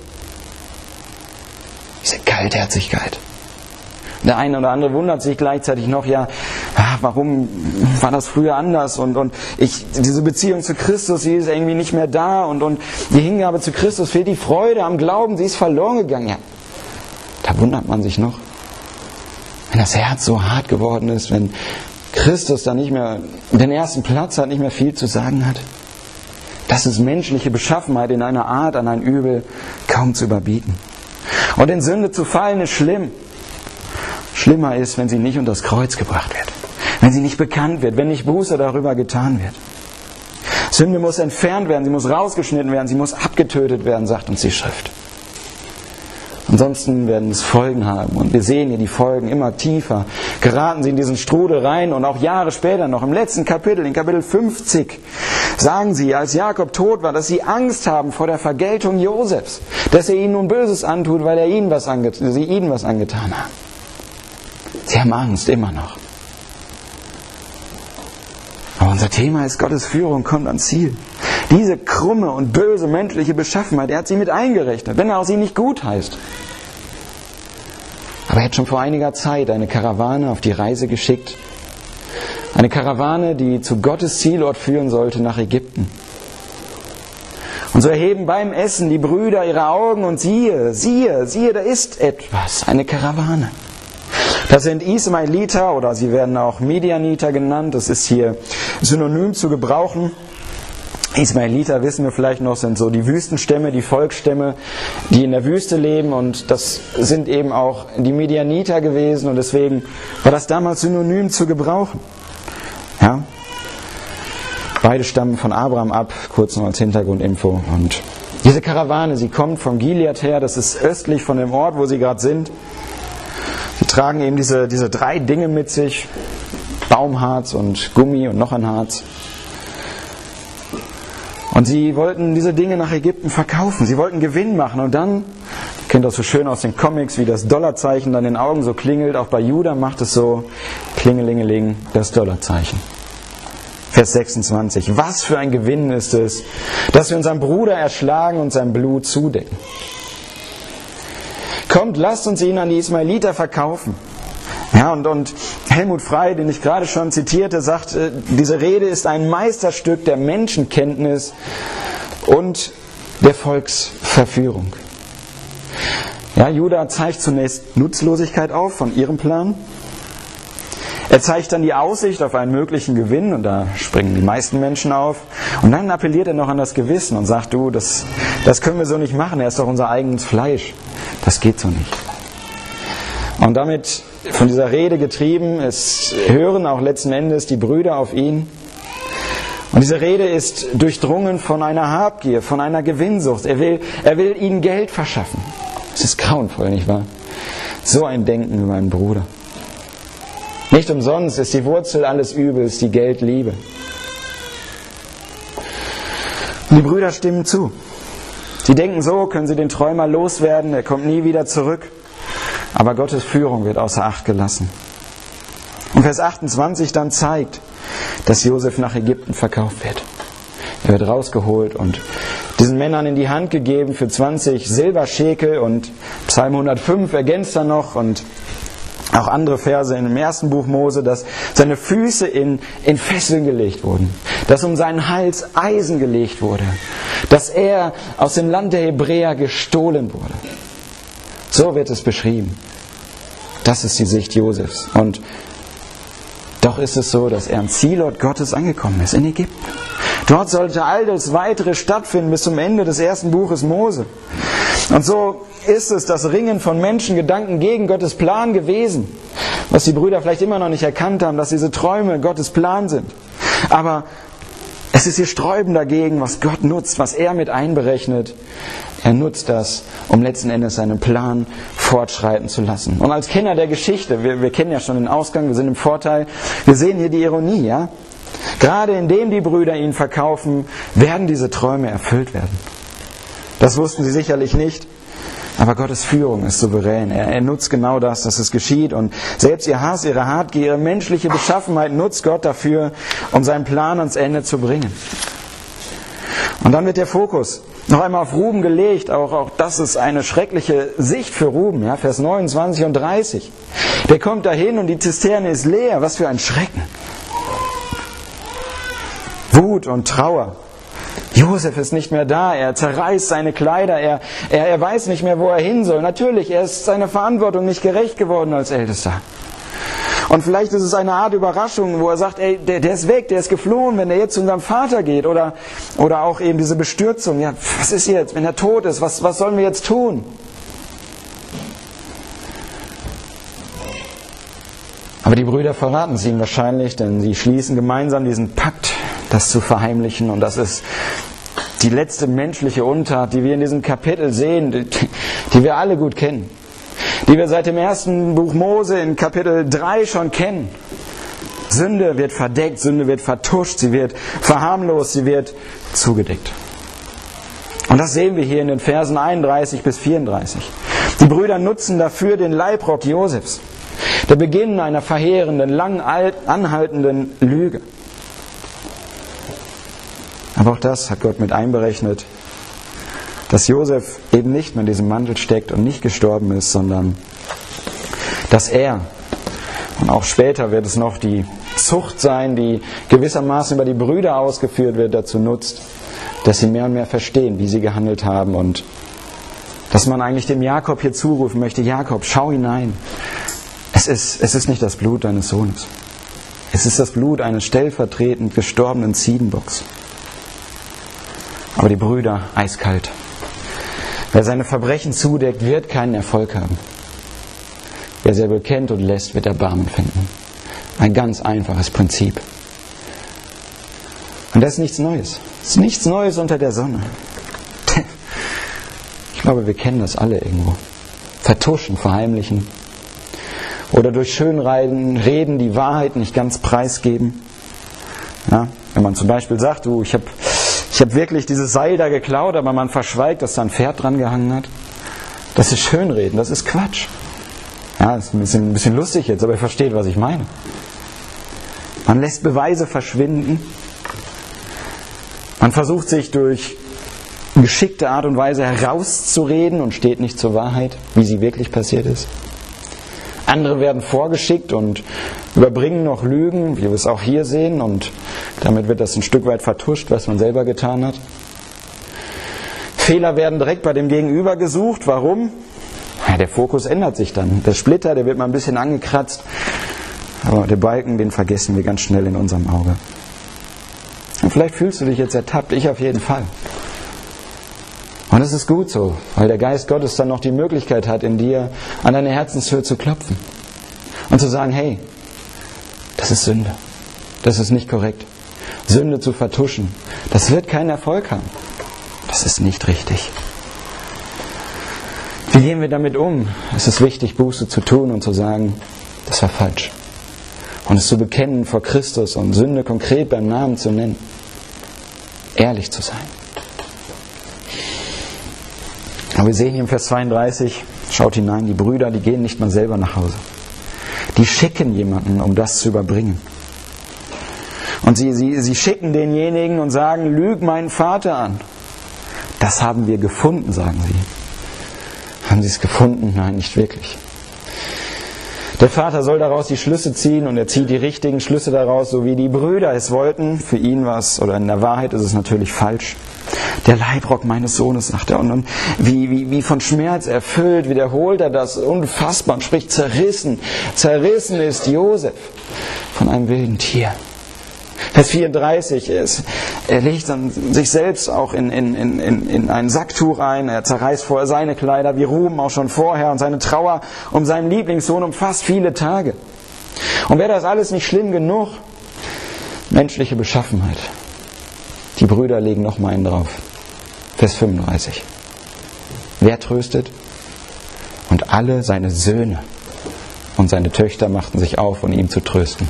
Diese Kaltherzigkeit. Der eine oder andere wundert sich gleichzeitig noch, warum war das früher anders? Und diese Beziehung zu Christus, die ist irgendwie nicht mehr da und die Hingabe zu Christus fehlt, die Freude am Glauben, sie ist verloren gegangen. Ja, da wundert man sich noch. Wenn das Herz so hart geworden ist, wenn Christus da nicht mehr den ersten Platz hat, nicht mehr viel zu sagen hat. Das ist menschliche Beschaffenheit in einer Art an ein Übel kaum zu überbieten. Und in Sünde zu fallen ist schlimm. Schlimmer ist, wenn sie nicht unter das Kreuz gebracht wird. Wenn sie nicht bekannt wird, wenn nicht Buße darüber getan wird. Sünde muss entfernt werden, sie muss rausgeschnitten werden, sie muss abgetötet werden, sagt uns die Schrift. Ansonsten werden es Folgen haben. Und wir sehen hier die Folgen immer tiefer. Geraten sie in diesen Strudel rein und auch Jahre später noch, im letzten Kapitel, in Kapitel 50, sagen sie, als Jakob tot war, dass sie Angst haben vor der Vergeltung Josefs. Dass er ihnen nun Böses antut, weil sie ihnen was angetan haben. Sie haben Angst, immer noch. Aber unser Thema ist, Gottes Führung kommt ans Ziel. Diese krumme und böse menschliche Beschaffenheit, er hat sie mit eingerechnet, wenn er auch sie nicht gut heißt. Aber er hat schon vor einiger Zeit eine Karawane auf die Reise geschickt. Eine Karawane, die zu Gottes Zielort führen sollte, nach Ägypten. Und so erheben beim Essen die Brüder ihre Augen und siehe, da ist etwas, eine Karawane. Das sind Ismaeliter oder sie werden auch Midianiter genannt, das ist hier synonym zu gebrauchen. Ismaeliter, wissen wir vielleicht noch, sind so die Wüstenstämme, die Volksstämme, die in der Wüste leben und das sind eben auch die Midianiter gewesen und deswegen war das damals synonym zu gebrauchen. Ja? Beide stammen von Abraham ab, kurz noch als Hintergrundinfo. Und diese Karawane, sie kommt vom Gilead her, das ist östlich von dem Ort, wo sie gerade sind. Sie tragen eben diese 3 Dinge mit sich, Baumharz und Gummi und noch ein Harz. Und sie wollten diese Dinge nach Ägypten verkaufen. Sie wollten Gewinn machen. Und dann, ihr kennt das so schön aus den Comics, wie das Dollarzeichen dann in den Augen so klingelt. Auch bei Judah macht es so, klingelingeling, das Dollarzeichen. Vers 26. Was für ein Gewinn ist es, dass wir unseren Bruder erschlagen und sein Blut zudecken. Kommt, lasst uns ihn an die Ismaeliter verkaufen. Ja, und Helmut Frey, den ich gerade schon zitierte, sagt, diese Rede ist ein Meisterstück der Menschenkenntnis und der Volksverführung. Ja, Judah zeigt zunächst Nutzlosigkeit auf von ihrem Plan. Er zeigt dann die Aussicht auf einen möglichen Gewinn und da springen die meisten Menschen auf. Und dann appelliert er noch an das Gewissen und sagt, du, das können wir so nicht machen, er ist doch unser eigenes Fleisch. Das geht so nicht. Und damit von dieser Rede getrieben, es hören auch letzten Endes die Brüder auf ihn Und diese Rede ist durchdrungen von einer Habgier, von einer Gewinnsucht. Er will ihnen Geld verschaffen. Das ist grauenvoll, nicht wahr? So ein Denken über einen Bruder. Nicht umsonst ist die Wurzel alles Übels die Geldliebe. Und die Brüder stimmen zu. Sie denken, so können sie den Träumer loswerden, er kommt nie wieder zurück. Aber Gottes Führung wird außer Acht gelassen. Und Vers 28 dann zeigt, dass Josef nach Ägypten verkauft wird. Er wird rausgeholt und diesen Männern in die Hand gegeben für 20 Silberschekel, und Psalm 105 ergänzt dann noch, und auch andere Verse im ersten Buch Mose, dass seine Füße in Fesseln gelegt wurden, dass um seinen Hals Eisen gelegt wurde, dass er aus dem Land der Hebräer gestohlen wurde. So wird es beschrieben. Das ist die Sicht Josefs. Und doch ist es so, dass er am Zielort Gottes angekommen ist, in Ägypten. Dort sollte all das Weitere stattfinden bis zum Ende des ersten Buches Mose. Und so ist es das Ringen von Menschengedanken gegen Gottes Plan gewesen, was die Brüder vielleicht immer noch nicht erkannt haben, dass diese Träume Gottes Plan sind. Aber es ist ihr Sträuben dagegen, was Gott nutzt, was er mit einberechnet. Er nutzt das, um letzten Endes seinen Plan fortschreiten zu lassen. Und als Kenner der Geschichte, wir kennen ja schon den Ausgang, wir sind im Vorteil, wir sehen hier die Ironie, ja? Gerade indem die Brüder ihn verkaufen, werden diese Träume erfüllt werden. Das wussten sie sicherlich nicht, aber Gottes Führung ist souverän. Er nutzt genau das, dass es geschieht, und selbst ihr Hass, ihre Habgier, ihre menschliche Beschaffenheit nutzt Gott dafür, um seinen Plan ans Ende zu bringen. Und dann wird der Fokus noch einmal auf Ruben gelegt. Auch das ist eine schreckliche Sicht für Ruben. Ja, Vers 29 und 30. Der kommt dahin und die Zisterne ist leer. Was für ein Schrecken. Wut und Trauer. Josef ist nicht mehr da. Er zerreißt seine Kleider. Er weiß nicht mehr, wo er hin soll. Natürlich, er ist seiner Verantwortung nicht gerecht geworden als Ältester. Und vielleicht ist es eine Art Überraschung, wo er sagt, ey, der ist weg, der ist geflohen, wenn er jetzt zu unserem Vater geht. Oder auch eben diese Bestürzung. Ja, was ist jetzt, wenn er tot ist? Was sollen wir jetzt tun? Aber die Brüder verraten es ihm wahrscheinlich, denn sie schließen gemeinsam diesen Pakt, das zu verheimlichen. Und das ist die letzte menschliche Untat, die wir in diesem Kapitel sehen, die wir alle gut kennen. Die wir seit dem ersten Buch Mose in Kapitel 3 schon kennen. Sünde wird verdeckt, Sünde wird vertuscht, sie wird verharmlost, sie wird zugedeckt. Und das sehen wir hier in den Versen 31 bis 34. Die Brüder nutzen dafür den Leibrock Josefs. Der Beginn einer verheerenden, lang anhaltenden Lüge. Aber auch das hat Gott mit einberechnet, dass Josef eben nicht mehr in diesem Mantel steckt und nicht gestorben ist, sondern dass er, und auch später wird es noch die Zucht sein, die gewissermaßen über die Brüder ausgeführt wird, dazu nutzt, dass sie mehr und mehr verstehen, wie sie gehandelt haben, und dass man eigentlich dem Jakob hier zurufen möchte, Jakob, schau hinein. Es ist nicht das Blut deines Sohnes. Es ist das Blut eines stellvertretend gestorbenen Ziegenbocks. Aber die Brüder eiskalt. Wer seine Verbrechen zudeckt, wird keinen Erfolg haben. Wer sie bekennt und lässt, wird Erbarmen finden. Ein ganz einfaches Prinzip. Und das ist nichts Neues. Es ist nichts Neues unter der Sonne. Ich glaube, wir kennen das alle irgendwo. Vertuschen, verheimlichen. Oder durch Schönreden die Wahrheit nicht ganz preisgeben. Ja, wenn man zum Beispiel sagt, ich habe wirklich dieses Seil da geklaut, aber man verschweigt, dass da ein Pferd dran gehangen hat. Das ist Schönreden, das ist Quatsch. Ja, ist ein bisschen lustig jetzt, aber ihr versteht, was ich meine. Man lässt Beweise verschwinden. Man versucht sich durch geschickte Art und Weise herauszureden und steht nicht zur Wahrheit, wie sie wirklich passiert ist. Andere werden vorgeschickt und überbringen noch Lügen, wie wir es auch hier sehen, und damit wird das ein Stück weit vertuscht, was man selber getan hat. Fehler werden direkt bei dem Gegenüber gesucht. Warum? Ja, der Fokus ändert sich dann. Der Splitter, der wird mal ein bisschen angekratzt, aber den Balken, den vergessen wir ganz schnell in unserem Auge. Und vielleicht fühlst du dich jetzt ertappt, ich auf jeden Fall. Und es ist gut so, weil der Geist Gottes dann noch die Möglichkeit hat, in dir an deine Herzenstür zu klopfen und zu sagen, hey, das ist Sünde, das ist nicht korrekt. Sünde zu vertuschen. Das wird keinen Erfolg haben. Das ist nicht richtig. Wie gehen wir damit um? Es ist wichtig, Buße zu tun und zu sagen, das war falsch. Und es zu bekennen vor Christus und Sünde konkret beim Namen zu nennen. Ehrlich zu sein. Aber wir sehen hier im Vers 32, schaut hinein, die Brüder, die gehen nicht mal selber nach Hause. Die schicken jemanden, um das zu überbringen. Und sie schicken denjenigen und sagen, lüg meinen Vater an. Das haben wir gefunden, sagen sie. Haben sie es gefunden? Nein, nicht wirklich. Der Vater soll daraus die Schlüsse ziehen und er zieht die richtigen Schlüsse daraus, so wie die Brüder es wollten. Für ihn war es, oder in der Wahrheit ist es natürlich falsch. Der Leibrock meines Sohnes, sagt er. Und wie von Schmerz erfüllt, wiederholt er das unfassbar und spricht zerrissen. Zerrissen ist Josef von einem wilden Tier. Vers 34 ist, er legt dann sich selbst auch in ein Sacktuch ein, er zerreißt vorher seine Kleider, wie Ruben auch schon vorher, und seine Trauer um seinen Lieblingssohn umfasst viele Tage. Und wäre das alles nicht schlimm genug? Menschliche Beschaffenheit. Die Brüder legen noch mal einen drauf. Vers 35. Wer tröstet? Und alle seine Söhne und seine Töchter machten sich auf, um ihn zu trösten.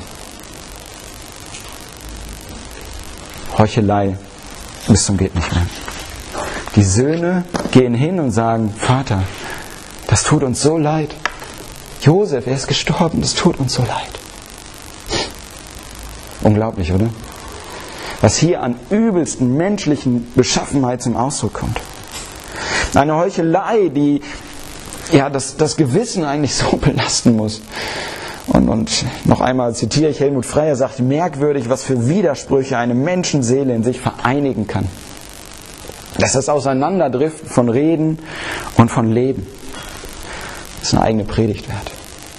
Heuchelei bis zum geht nicht mehr. Die Söhne gehen hin und sagen, Vater, das tut uns so leid. Josef, er ist gestorben, das tut uns so leid. Unglaublich, oder? Was hier an übelsten menschlichen Beschaffenheit zum Ausdruck kommt. Eine Heuchelei, die das Gewissen eigentlich so belasten muss. Und noch einmal zitiere ich Helmut Frey, er sagt, merkwürdig, was für Widersprüche eine Menschenseele in sich vereinigen kann. Dass das Auseinanderdriften von Reden und von Leben. Das ist eine eigene Predigt wert.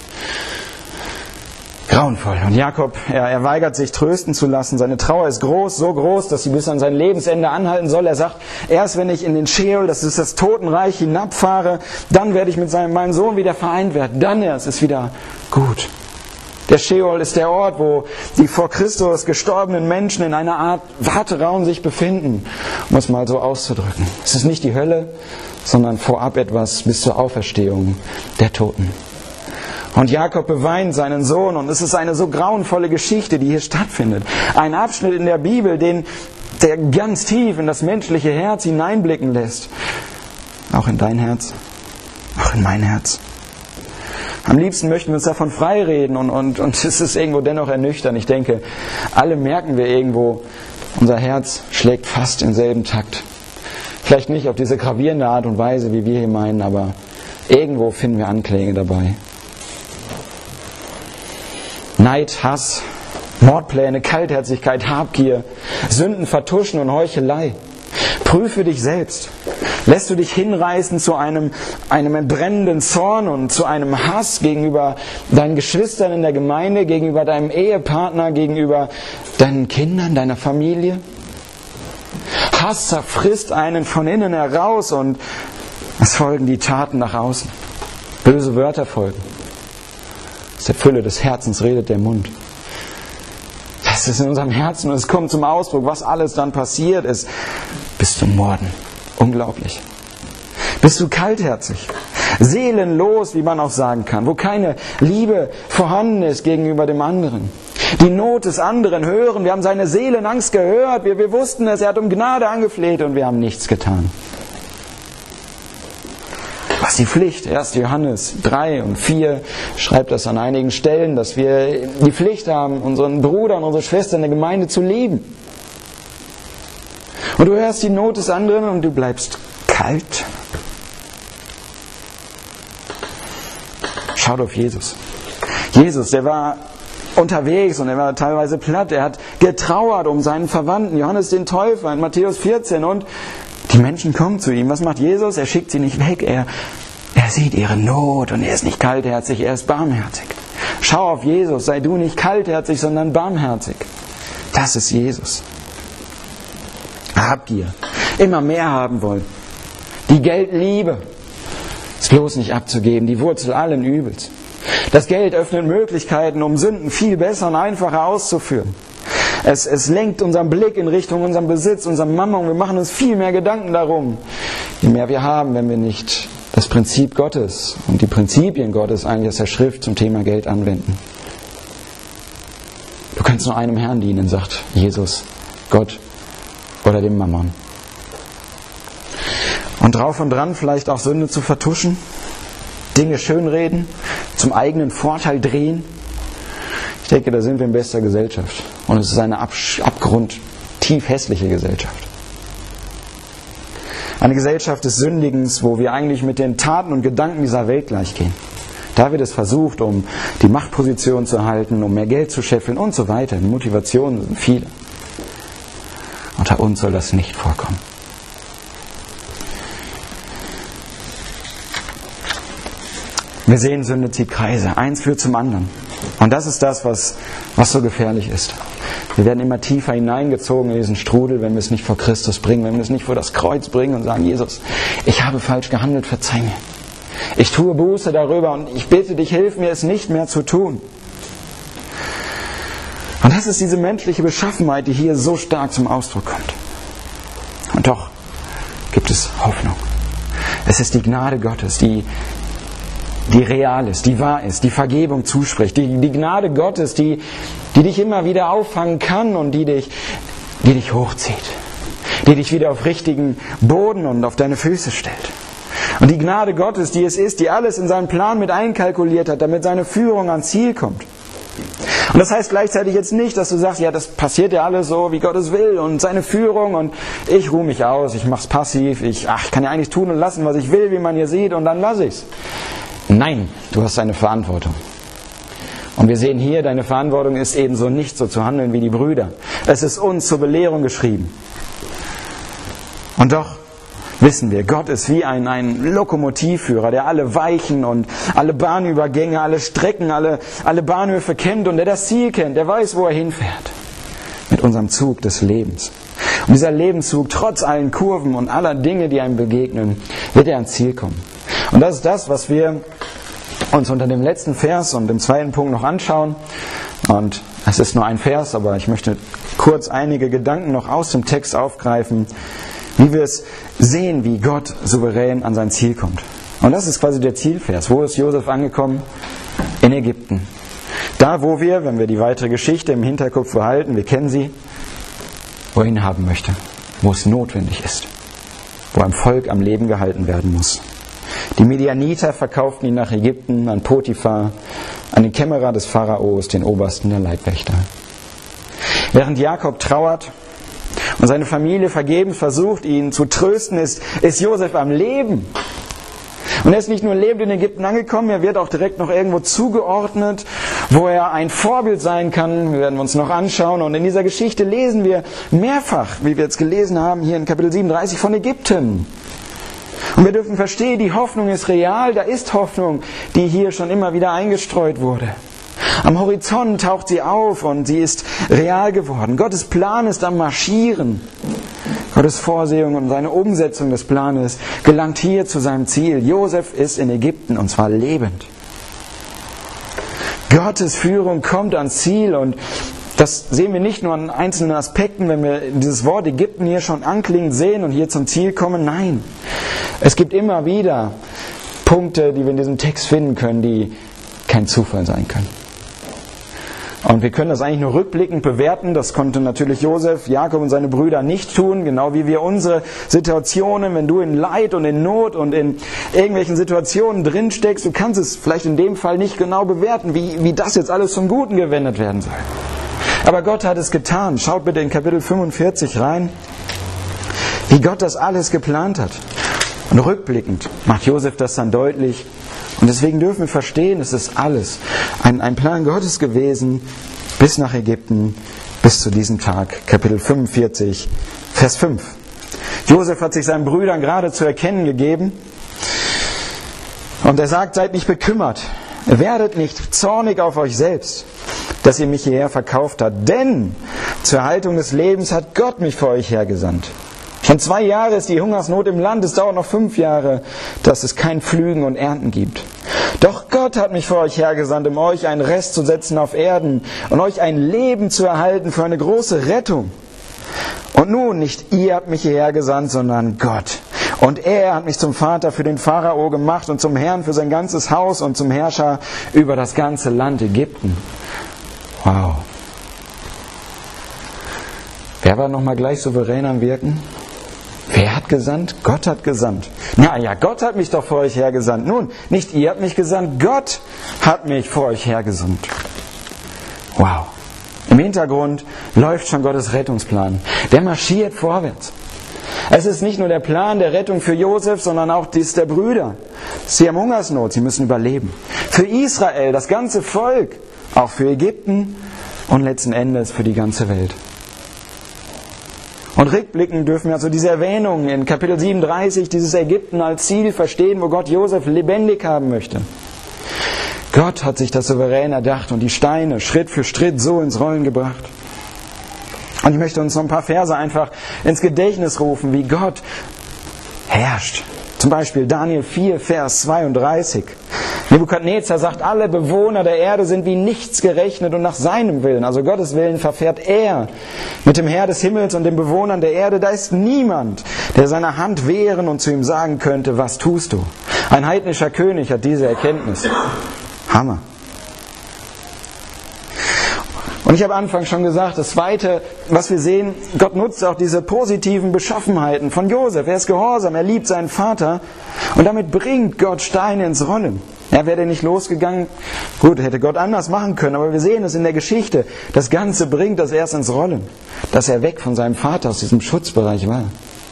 Grauenvoll. Und Jakob, er weigert sich trösten zu lassen. Seine Trauer ist groß, so groß, dass sie bis an sein Lebensende anhalten soll. Er sagt, erst wenn ich in den Scheol, das ist das Totenreich, hinabfahre, dann werde ich mit meinem Sohn wieder vereint werden. Dann erst ist wieder gut. Der Scheol ist der Ort, wo die vor Christus gestorbenen Menschen in einer Art Warteraum sich befinden, um es mal so auszudrücken. Es ist nicht die Hölle, sondern vorab etwas bis zur Auferstehung der Toten. Und Jakob beweint seinen Sohn und es ist eine so grauenvolle Geschichte, die hier stattfindet. Ein Abschnitt in der Bibel, der ganz tief in das menschliche Herz hineinblicken lässt. Auch in dein Herz, auch in mein Herz. Am liebsten möchten wir uns davon freireden und es ist irgendwo dennoch ernüchternd. Ich denke, alle merken wir irgendwo, unser Herz schlägt fast im selben Takt. Vielleicht nicht auf diese gravierende Art und Weise, wie wir hier meinen, aber irgendwo finden wir Anklänge dabei. Neid, Hass, Mordpläne, Kaltherzigkeit, Habgier, Sünden vertuschen und Heuchelei. Prüfe dich selbst. Lässt du dich hinreißen zu einem entbrennenden Zorn und zu einem Hass gegenüber deinen Geschwistern in der Gemeinde, gegenüber deinem Ehepartner, gegenüber deinen Kindern, deiner Familie? Hass zerfrisst einen von innen heraus und es folgen die Taten nach außen. Böse Wörter folgen. Aus der Fülle des Herzens redet der Mund. Das ist in unserem Herzen und es kommt zum Ausdruck, was alles dann passiert ist. Bis zum Morden. Unglaublich. Bist du kaltherzig, seelenlos, wie man auch sagen kann, wo keine Liebe vorhanden ist gegenüber dem anderen. Die Not des anderen hören, wir haben seine Seelenangst gehört, wir wussten es, er hat um Gnade angefleht und wir haben nichts getan. Was die Pflicht, 1. Johannes 3 und 4 schreibt das an einigen Stellen, dass wir die Pflicht haben, unseren Bruder und unsere Schwester in der Gemeinde zu lieben. Und du hörst die Not des anderen und du bleibst kalt. Schaut auf Jesus. Jesus, der war unterwegs und er war teilweise platt. Er hat getrauert um seinen Verwandten, Johannes den Täufer in Matthäus 14. Und die Menschen kommen zu ihm. Was macht Jesus? Er schickt sie nicht weg. Er sieht ihre Not und er ist nicht kaltherzig, er ist barmherzig. Schau auf Jesus, sei du nicht kaltherzig, sondern barmherzig. Das ist Jesus. Habgier, immer mehr haben wollen. Die Geldliebe ist bloß nicht abzugeben, die Wurzel allen Übels. Das Geld öffnet Möglichkeiten, um Sünden viel besser und einfacher auszuführen. Es lenkt unseren Blick in Richtung unserem Besitz, unserem Mammon. Wir machen uns viel mehr Gedanken darum, je mehr wir haben, wenn wir nicht das Prinzip Gottes und die Prinzipien Gottes eigentlich aus der Schrift zum Thema Geld anwenden. Du kannst nur einem Herrn dienen, sagt Jesus, Gott oder dem Mammon. Und drauf und dran vielleicht auch Sünde zu vertuschen, Dinge schönreden, zum eigenen Vorteil drehen. Ich denke, da sind wir in bester Gesellschaft. Und es ist eine abgrundtief hässliche Gesellschaft. Eine Gesellschaft des Sündigens, wo wir eigentlich mit den Taten und Gedanken dieser Welt gleichgehen. Da wird es versucht, um die Machtposition zu halten, um mehr Geld zu scheffeln und so weiter. Die Motivationen sind viele. Unter uns soll das nicht vorkommen. Wir sehen, Sünde zieht Kreise. Eins führt zum anderen. Und das ist das, was so gefährlich ist. Wir werden immer tiefer hineingezogen in diesen Strudel, wenn wir es nicht vor Christus bringen, wenn wir es nicht vor das Kreuz bringen und sagen, Jesus, ich habe falsch gehandelt, verzeih mir. Ich tue Buße darüber und ich bitte dich, hilf mir, es nicht mehr zu tun. Und das ist diese menschliche Beschaffenheit, die hier so stark zum Ausdruck kommt. Und doch gibt es Hoffnung. Es ist die Gnade Gottes, die real ist, die wahr ist, die Vergebung zuspricht, die Gnade Gottes, die dich immer wieder auffangen kann und die dich hochzieht, die dich wieder auf richtigen Boden und auf deine Füße stellt. Und die Gnade Gottes, die es ist, die alles in seinen Plan mit einkalkuliert hat, damit seine Führung ans Ziel kommt. Und das heißt gleichzeitig jetzt nicht, dass du sagst, ja, das passiert ja alles so, wie Gott es will und seine Führung und ich ruhe mich aus, ich mach's passiv, ich kann ja eigentlich tun und lassen, was ich will, wie man hier sieht und dann lasse ich's. Nein, du hast eine Verantwortung. Und wir sehen hier, deine Verantwortung ist ebenso nicht so zu handeln wie die Brüder. Es ist uns zur Belehrung geschrieben. Und doch wissen wir, Gott ist wie ein Lokomotivführer, der alle Weichen und alle Bahnübergänge, alle Strecken, alle Bahnhöfe kennt und der das Ziel kennt, der weiß, wo er hinfährt. Mit unserem Zug des Lebens. Und dieser Lebenszug, trotz allen Kurven und aller Dinge, die einem begegnen, wird er ans Ziel kommen. Und das ist das, was wir uns unter dem letzten Vers und dem zweiten Punkt noch anschauen. Und es ist nur ein Vers, aber ich möchte kurz einige Gedanken noch aus dem Text aufgreifen, wie wir es sehen, wie Gott souverän an sein Ziel kommt. Und das ist quasi der Zielvers. Wo ist Josef angekommen? In Ägypten. Da, wo wir, wenn wir die weitere Geschichte im Hinterkopf behalten, wir kennen sie, wohin haben möchte, wo es notwendig ist, wo ein Volk am Leben gehalten werden muss. Die Midianiter verkauften ihn nach Ägypten an Potiphar, an den Kämmerer des Pharaos, den Obersten der Leibwächter. Während Jakob trauert und seine Familie vergebens versucht, ihn zu trösten, ist Josef am Leben. Und er ist nicht nur lebend in Ägypten angekommen, er wird auch direkt noch irgendwo zugeordnet, wo er ein Vorbild sein kann. Wir werden uns noch anschauen. Und in dieser Geschichte lesen wir mehrfach, wie wir jetzt gelesen haben, hier in Kapitel 37 von Ägypten. Und wir dürfen verstehen, die Hoffnung ist real, da ist Hoffnung, die hier schon immer wieder eingestreut wurde. Am Horizont taucht sie auf und sie ist real geworden. Gottes Plan ist am Marschieren. Gottes Vorsehung und seine Umsetzung des Planes gelangt hier zu seinem Ziel. Josef ist in Ägypten und zwar lebend. Gottes Führung kommt ans Ziel und das sehen wir nicht nur an einzelnen Aspekten, wenn wir dieses Wort Ägypten hier schon anklingend sehen und hier zum Ziel kommen. Nein, es gibt immer wieder Punkte, die wir in diesem Text finden können, die kein Zufall sein können. Und wir können das eigentlich nur rückblickend bewerten. Das konnte natürlich Josef, Jakob und seine Brüder nicht tun. Genau wie wir unsere Situationen, wenn du in Leid und in Not und in irgendwelchen Situationen drin steckst, du kannst es vielleicht in dem Fall nicht genau bewerten, wie das jetzt alles zum Guten gewendet werden soll. Aber Gott hat es getan. Schaut bitte in Kapitel 45 rein, wie Gott das alles geplant hat. Und rückblickend macht Josef das dann deutlich. Und deswegen dürfen wir verstehen, es ist alles ein Plan Gottes gewesen, bis nach Ägypten, bis zu diesem Tag. Kapitel 45, Vers 5. Josef hat sich seinen Brüdern gerade zu erkennen gegeben. Und er sagt, seid nicht bekümmert, werdet nicht zornig auf euch selbst, dass ihr mich hierher verkauft habt. Denn zur Erhaltung des Lebens hat Gott mich vor euch hergesandt. Schon 2 Jahre ist die Hungersnot im Land, es dauert noch 5 Jahre, dass es kein Pflügen und Ernten gibt. Doch Gott hat mich vor euch hergesandt, um euch einen Rest zu setzen auf Erden und euch ein Leben zu erhalten für eine große Rettung. Und nun, nicht ihr habt mich hierher gesandt, sondern Gott. Und er hat mich zum Vater für den Pharao gemacht und zum Herrn für sein ganzes Haus und zum Herrscher über das ganze Land Ägypten. Wow. Wer war nochmal gleich souverän am Wirken? Wer hat gesandt? Gott hat gesandt. Na ja, Gott hat mich doch vor euch hergesandt. Nun, nicht ihr habt mich gesandt, Gott hat mich vor euch hergesandt. Wow. Im Hintergrund läuft schon Gottes Rettungsplan. Der marschiert vorwärts. Es ist nicht nur der Plan der Rettung für Josef, sondern auch dies der Brüder. Sie haben Hungersnot, sie müssen überleben. Für Israel, das ganze Volk, auch für Ägypten und letzten Endes für die ganze Welt. Und rückblickend dürfen wir also diese Erwähnung in Kapitel 37, dieses Ägypten als Ziel verstehen, wo Gott Josef lebendig haben möchte. Gott hat sich das souverän erdacht und die Steine Schritt für Schritt so ins Rollen gebracht. Und ich möchte uns noch ein paar Verse einfach ins Gedächtnis rufen, wie Gott herrscht. Zum Beispiel Daniel 4, Vers 32. Nebukadnezar sagt, alle Bewohner der Erde sind wie nichts gerechnet und nach seinem Willen, also Gottes Willen, verfährt er mit dem Herr des Himmels und den Bewohnern der Erde. Da ist niemand, der seine Hand wehren und zu ihm sagen könnte, was tust du? Ein heidnischer König hat diese Erkenntnis. Hammer. Und ich habe anfangs schon gesagt, das Zweite, was wir sehen, Gott nutzt auch diese positiven Beschaffenheiten von Josef. Er ist gehorsam, er liebt seinen Vater und damit bringt Gott Steine ins Rollen. Er wäre nicht losgegangen, gut, hätte Gott anders machen können, aber wir sehen es in der Geschichte. Das Ganze bringt das erst ins Rollen, dass er weg von seinem Vater aus diesem Schutzbereich war.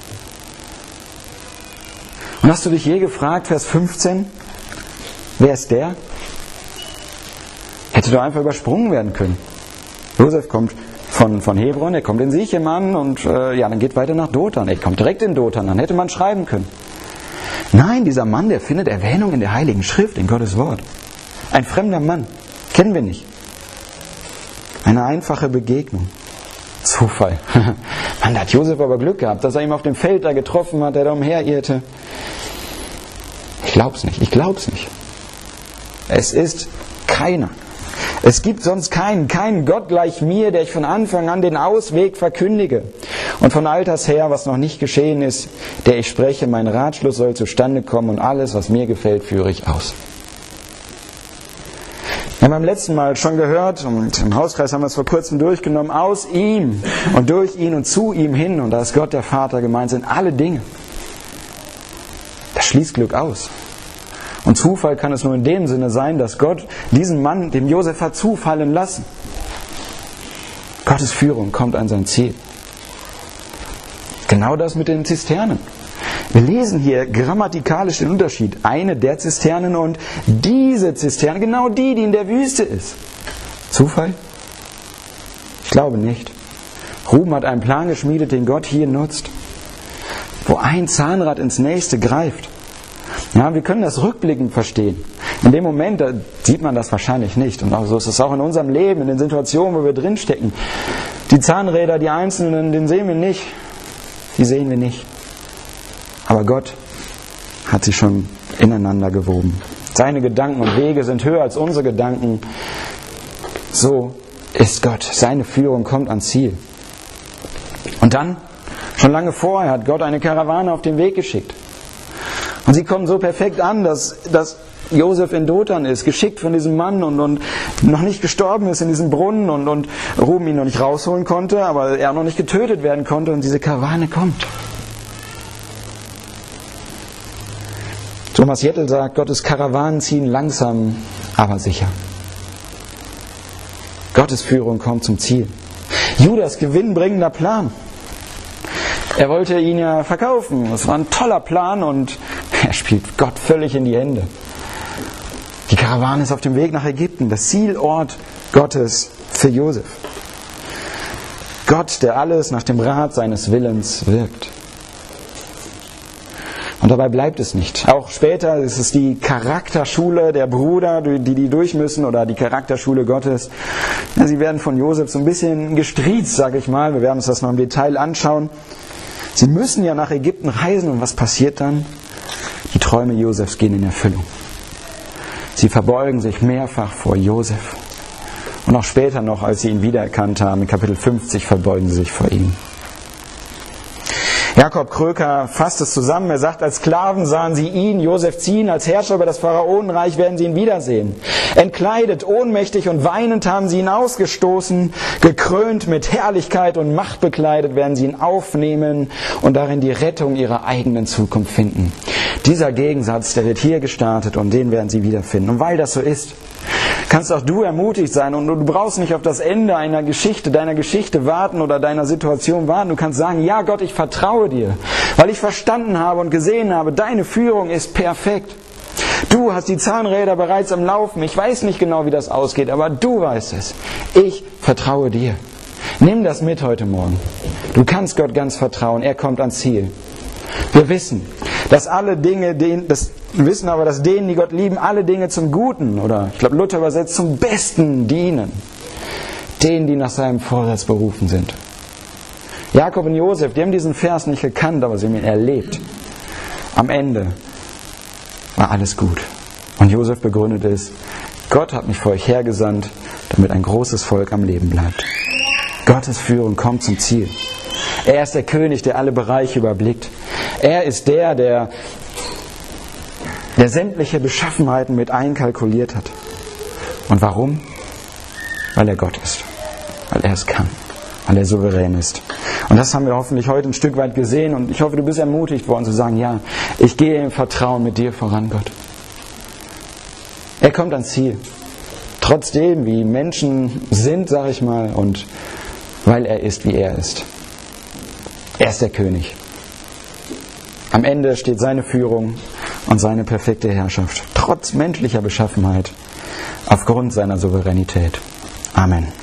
Und hast du dich je gefragt, Vers 15, wer ist der? Hätte doch einfach übersprungen werden können. Josef kommt von Hebron, er kommt in Sichem an und dann geht weiter nach Dothan. Er kommt direkt in Dothan an, hätte man schreiben können. Nein, dieser Mann, der findet Erwähnung in der Heiligen Schrift, in Gottes Wort. Ein fremder Mann, kennen wir nicht. Eine einfache Begegnung. Zufall. Man, da hat Josef aber Glück gehabt, dass er ihn auf dem Feld da getroffen hat, der da umherirrte. Ich glaub's nicht. Es ist keiner. Es gibt sonst keinen Gott gleich mir, der ich von Anfang an den Ausweg verkündige. Und von Alters her, was noch nicht geschehen ist, der ich spreche, mein Ratschluss soll zustande kommen und alles, was mir gefällt, führe ich aus. Wir haben beim letzten Mal schon gehört, und im Hauskreis haben wir es vor kurzem durchgenommen, aus ihm und durch ihn und zu ihm hin, und da ist Gott der Vater gemeint, sind alle Dinge. Das schließt Glück aus. Und Zufall kann es nur in dem Sinne sein, dass Gott diesen Mann, dem Josef, hat zufallen lassen. Gottes Führung kommt an sein Ziel. Genau das mit den Zisternen. Wir lesen hier grammatikalisch den Unterschied. Eine der Zisternen und diese Zisterne, genau die in der Wüste ist. Zufall? Ich glaube nicht. Ruben hat einen Plan geschmiedet, den Gott hier nutzt, wo ein Zahnrad ins nächste greift. Ja, wir können das rückblickend verstehen. In dem Moment, da sieht man das wahrscheinlich nicht. Und auch so ist es auch in unserem Leben, in den Situationen, wo wir drinstecken. Die Zahnräder, die einzelnen, den sehen wir nicht. Die sehen wir nicht. Aber Gott hat sie schon ineinander gewoben. Seine Gedanken und Wege sind höher als unsere Gedanken. So ist Gott. Seine Führung kommt ans Ziel. Und dann, schon lange vorher, hat Gott eine Karawane auf den Weg geschickt. Und sie kommen so perfekt an, dass Josef in Dothan ist, geschickt von diesem Mann und noch nicht gestorben ist in diesem Brunnen und Ruben ihn noch nicht rausholen konnte, aber er noch nicht getötet werden konnte und diese Karawane kommt. Thomas Jettel sagt, Gottes Karawanen ziehen langsam, aber sicher. Gottes Führung kommt zum Ziel. Judas gewinnbringender Plan. Er wollte ihn ja verkaufen. Das war ein toller Plan und er spielt Gott völlig in die Hände. Die Karawane ist auf dem Weg nach Ägypten, das Zielort Gottes für Josef. Gott, der alles nach dem Rat seines Willens wirkt. Und dabei bleibt es nicht. Auch später ist es die Charakterschule der Brüder, die durch müssen, oder die Charakterschule Gottes. Ja, sie werden von Josef so ein bisschen gestriezt, sage ich mal. Wir werden uns das noch im Detail anschauen. Sie müssen ja nach Ägypten reisen und was passiert dann? Die Träume Josefs gehen in Erfüllung. Sie verbeugen sich mehrfach vor Josef. Und auch später noch, als sie ihn wiedererkannt haben, in Kapitel 50 verbeugen sie sich vor ihm. Jakob Kröker fasst es zusammen. Er sagt, als Sklaven sahen sie ihn, Josef, ziehen. Als Herrscher über das Pharaonenreich werden sie ihn wiedersehen. Entkleidet, ohnmächtig und weinend haben sie ihn ausgestoßen. Gekrönt mit Herrlichkeit und Macht bekleidet werden sie ihn aufnehmen und darin die Rettung ihrer eigenen Zukunft finden. Dieser Gegensatz, der wird hier gestartet und den werden sie wiederfinden. Und weil das so ist, kannst auch du ermutigt sein und du brauchst nicht auf das Ende deiner Geschichte warten oder deiner Situation warten. Du kannst sagen, ja Gott, ich vertraue dir, weil ich verstanden habe und gesehen habe, deine Führung ist perfekt. Du hast die Zahnräder bereits am Laufen. Ich weiß nicht genau, wie das ausgeht, aber du weißt es. Ich vertraue dir. Nimm das mit heute Morgen. Du kannst Gott ganz vertrauen. Er kommt ans Ziel. Wir wissen, dass alle Dinge, dass denen, die Gott lieben, alle Dinge zum Guten, oder ich glaube Luther übersetzt, zum Besten dienen. Denen, die nach seinem Vorsatz berufen sind. Jakob und Josef, die haben diesen Vers nicht gekannt, aber sie haben ihn erlebt. Am Ende war alles gut. Und Josef begründet es, Gott hat mich vor euch hergesandt, damit ein großes Volk am Leben bleibt. Gottes Führung kommt zum Ziel. Er ist der König, der alle Bereiche überblickt. Er ist der sämtliche Beschaffenheiten mit einkalkuliert hat. Und warum? Weil er Gott ist. Weil er es kann. Weil er souverän ist. Und das haben wir hoffentlich heute ein Stück weit gesehen. Und ich hoffe, du bist ermutigt worden zu sagen, ja, ich gehe im Vertrauen mit dir voran, Gott. Er kommt ans Ziel. Trotzdem, wie Menschen sind, sag ich mal, und weil er ist, wie er ist. Er ist der König. Am Ende steht seine Führung und seine perfekte Herrschaft, trotz menschlicher Beschaffenheit, aufgrund seiner Souveränität. Amen.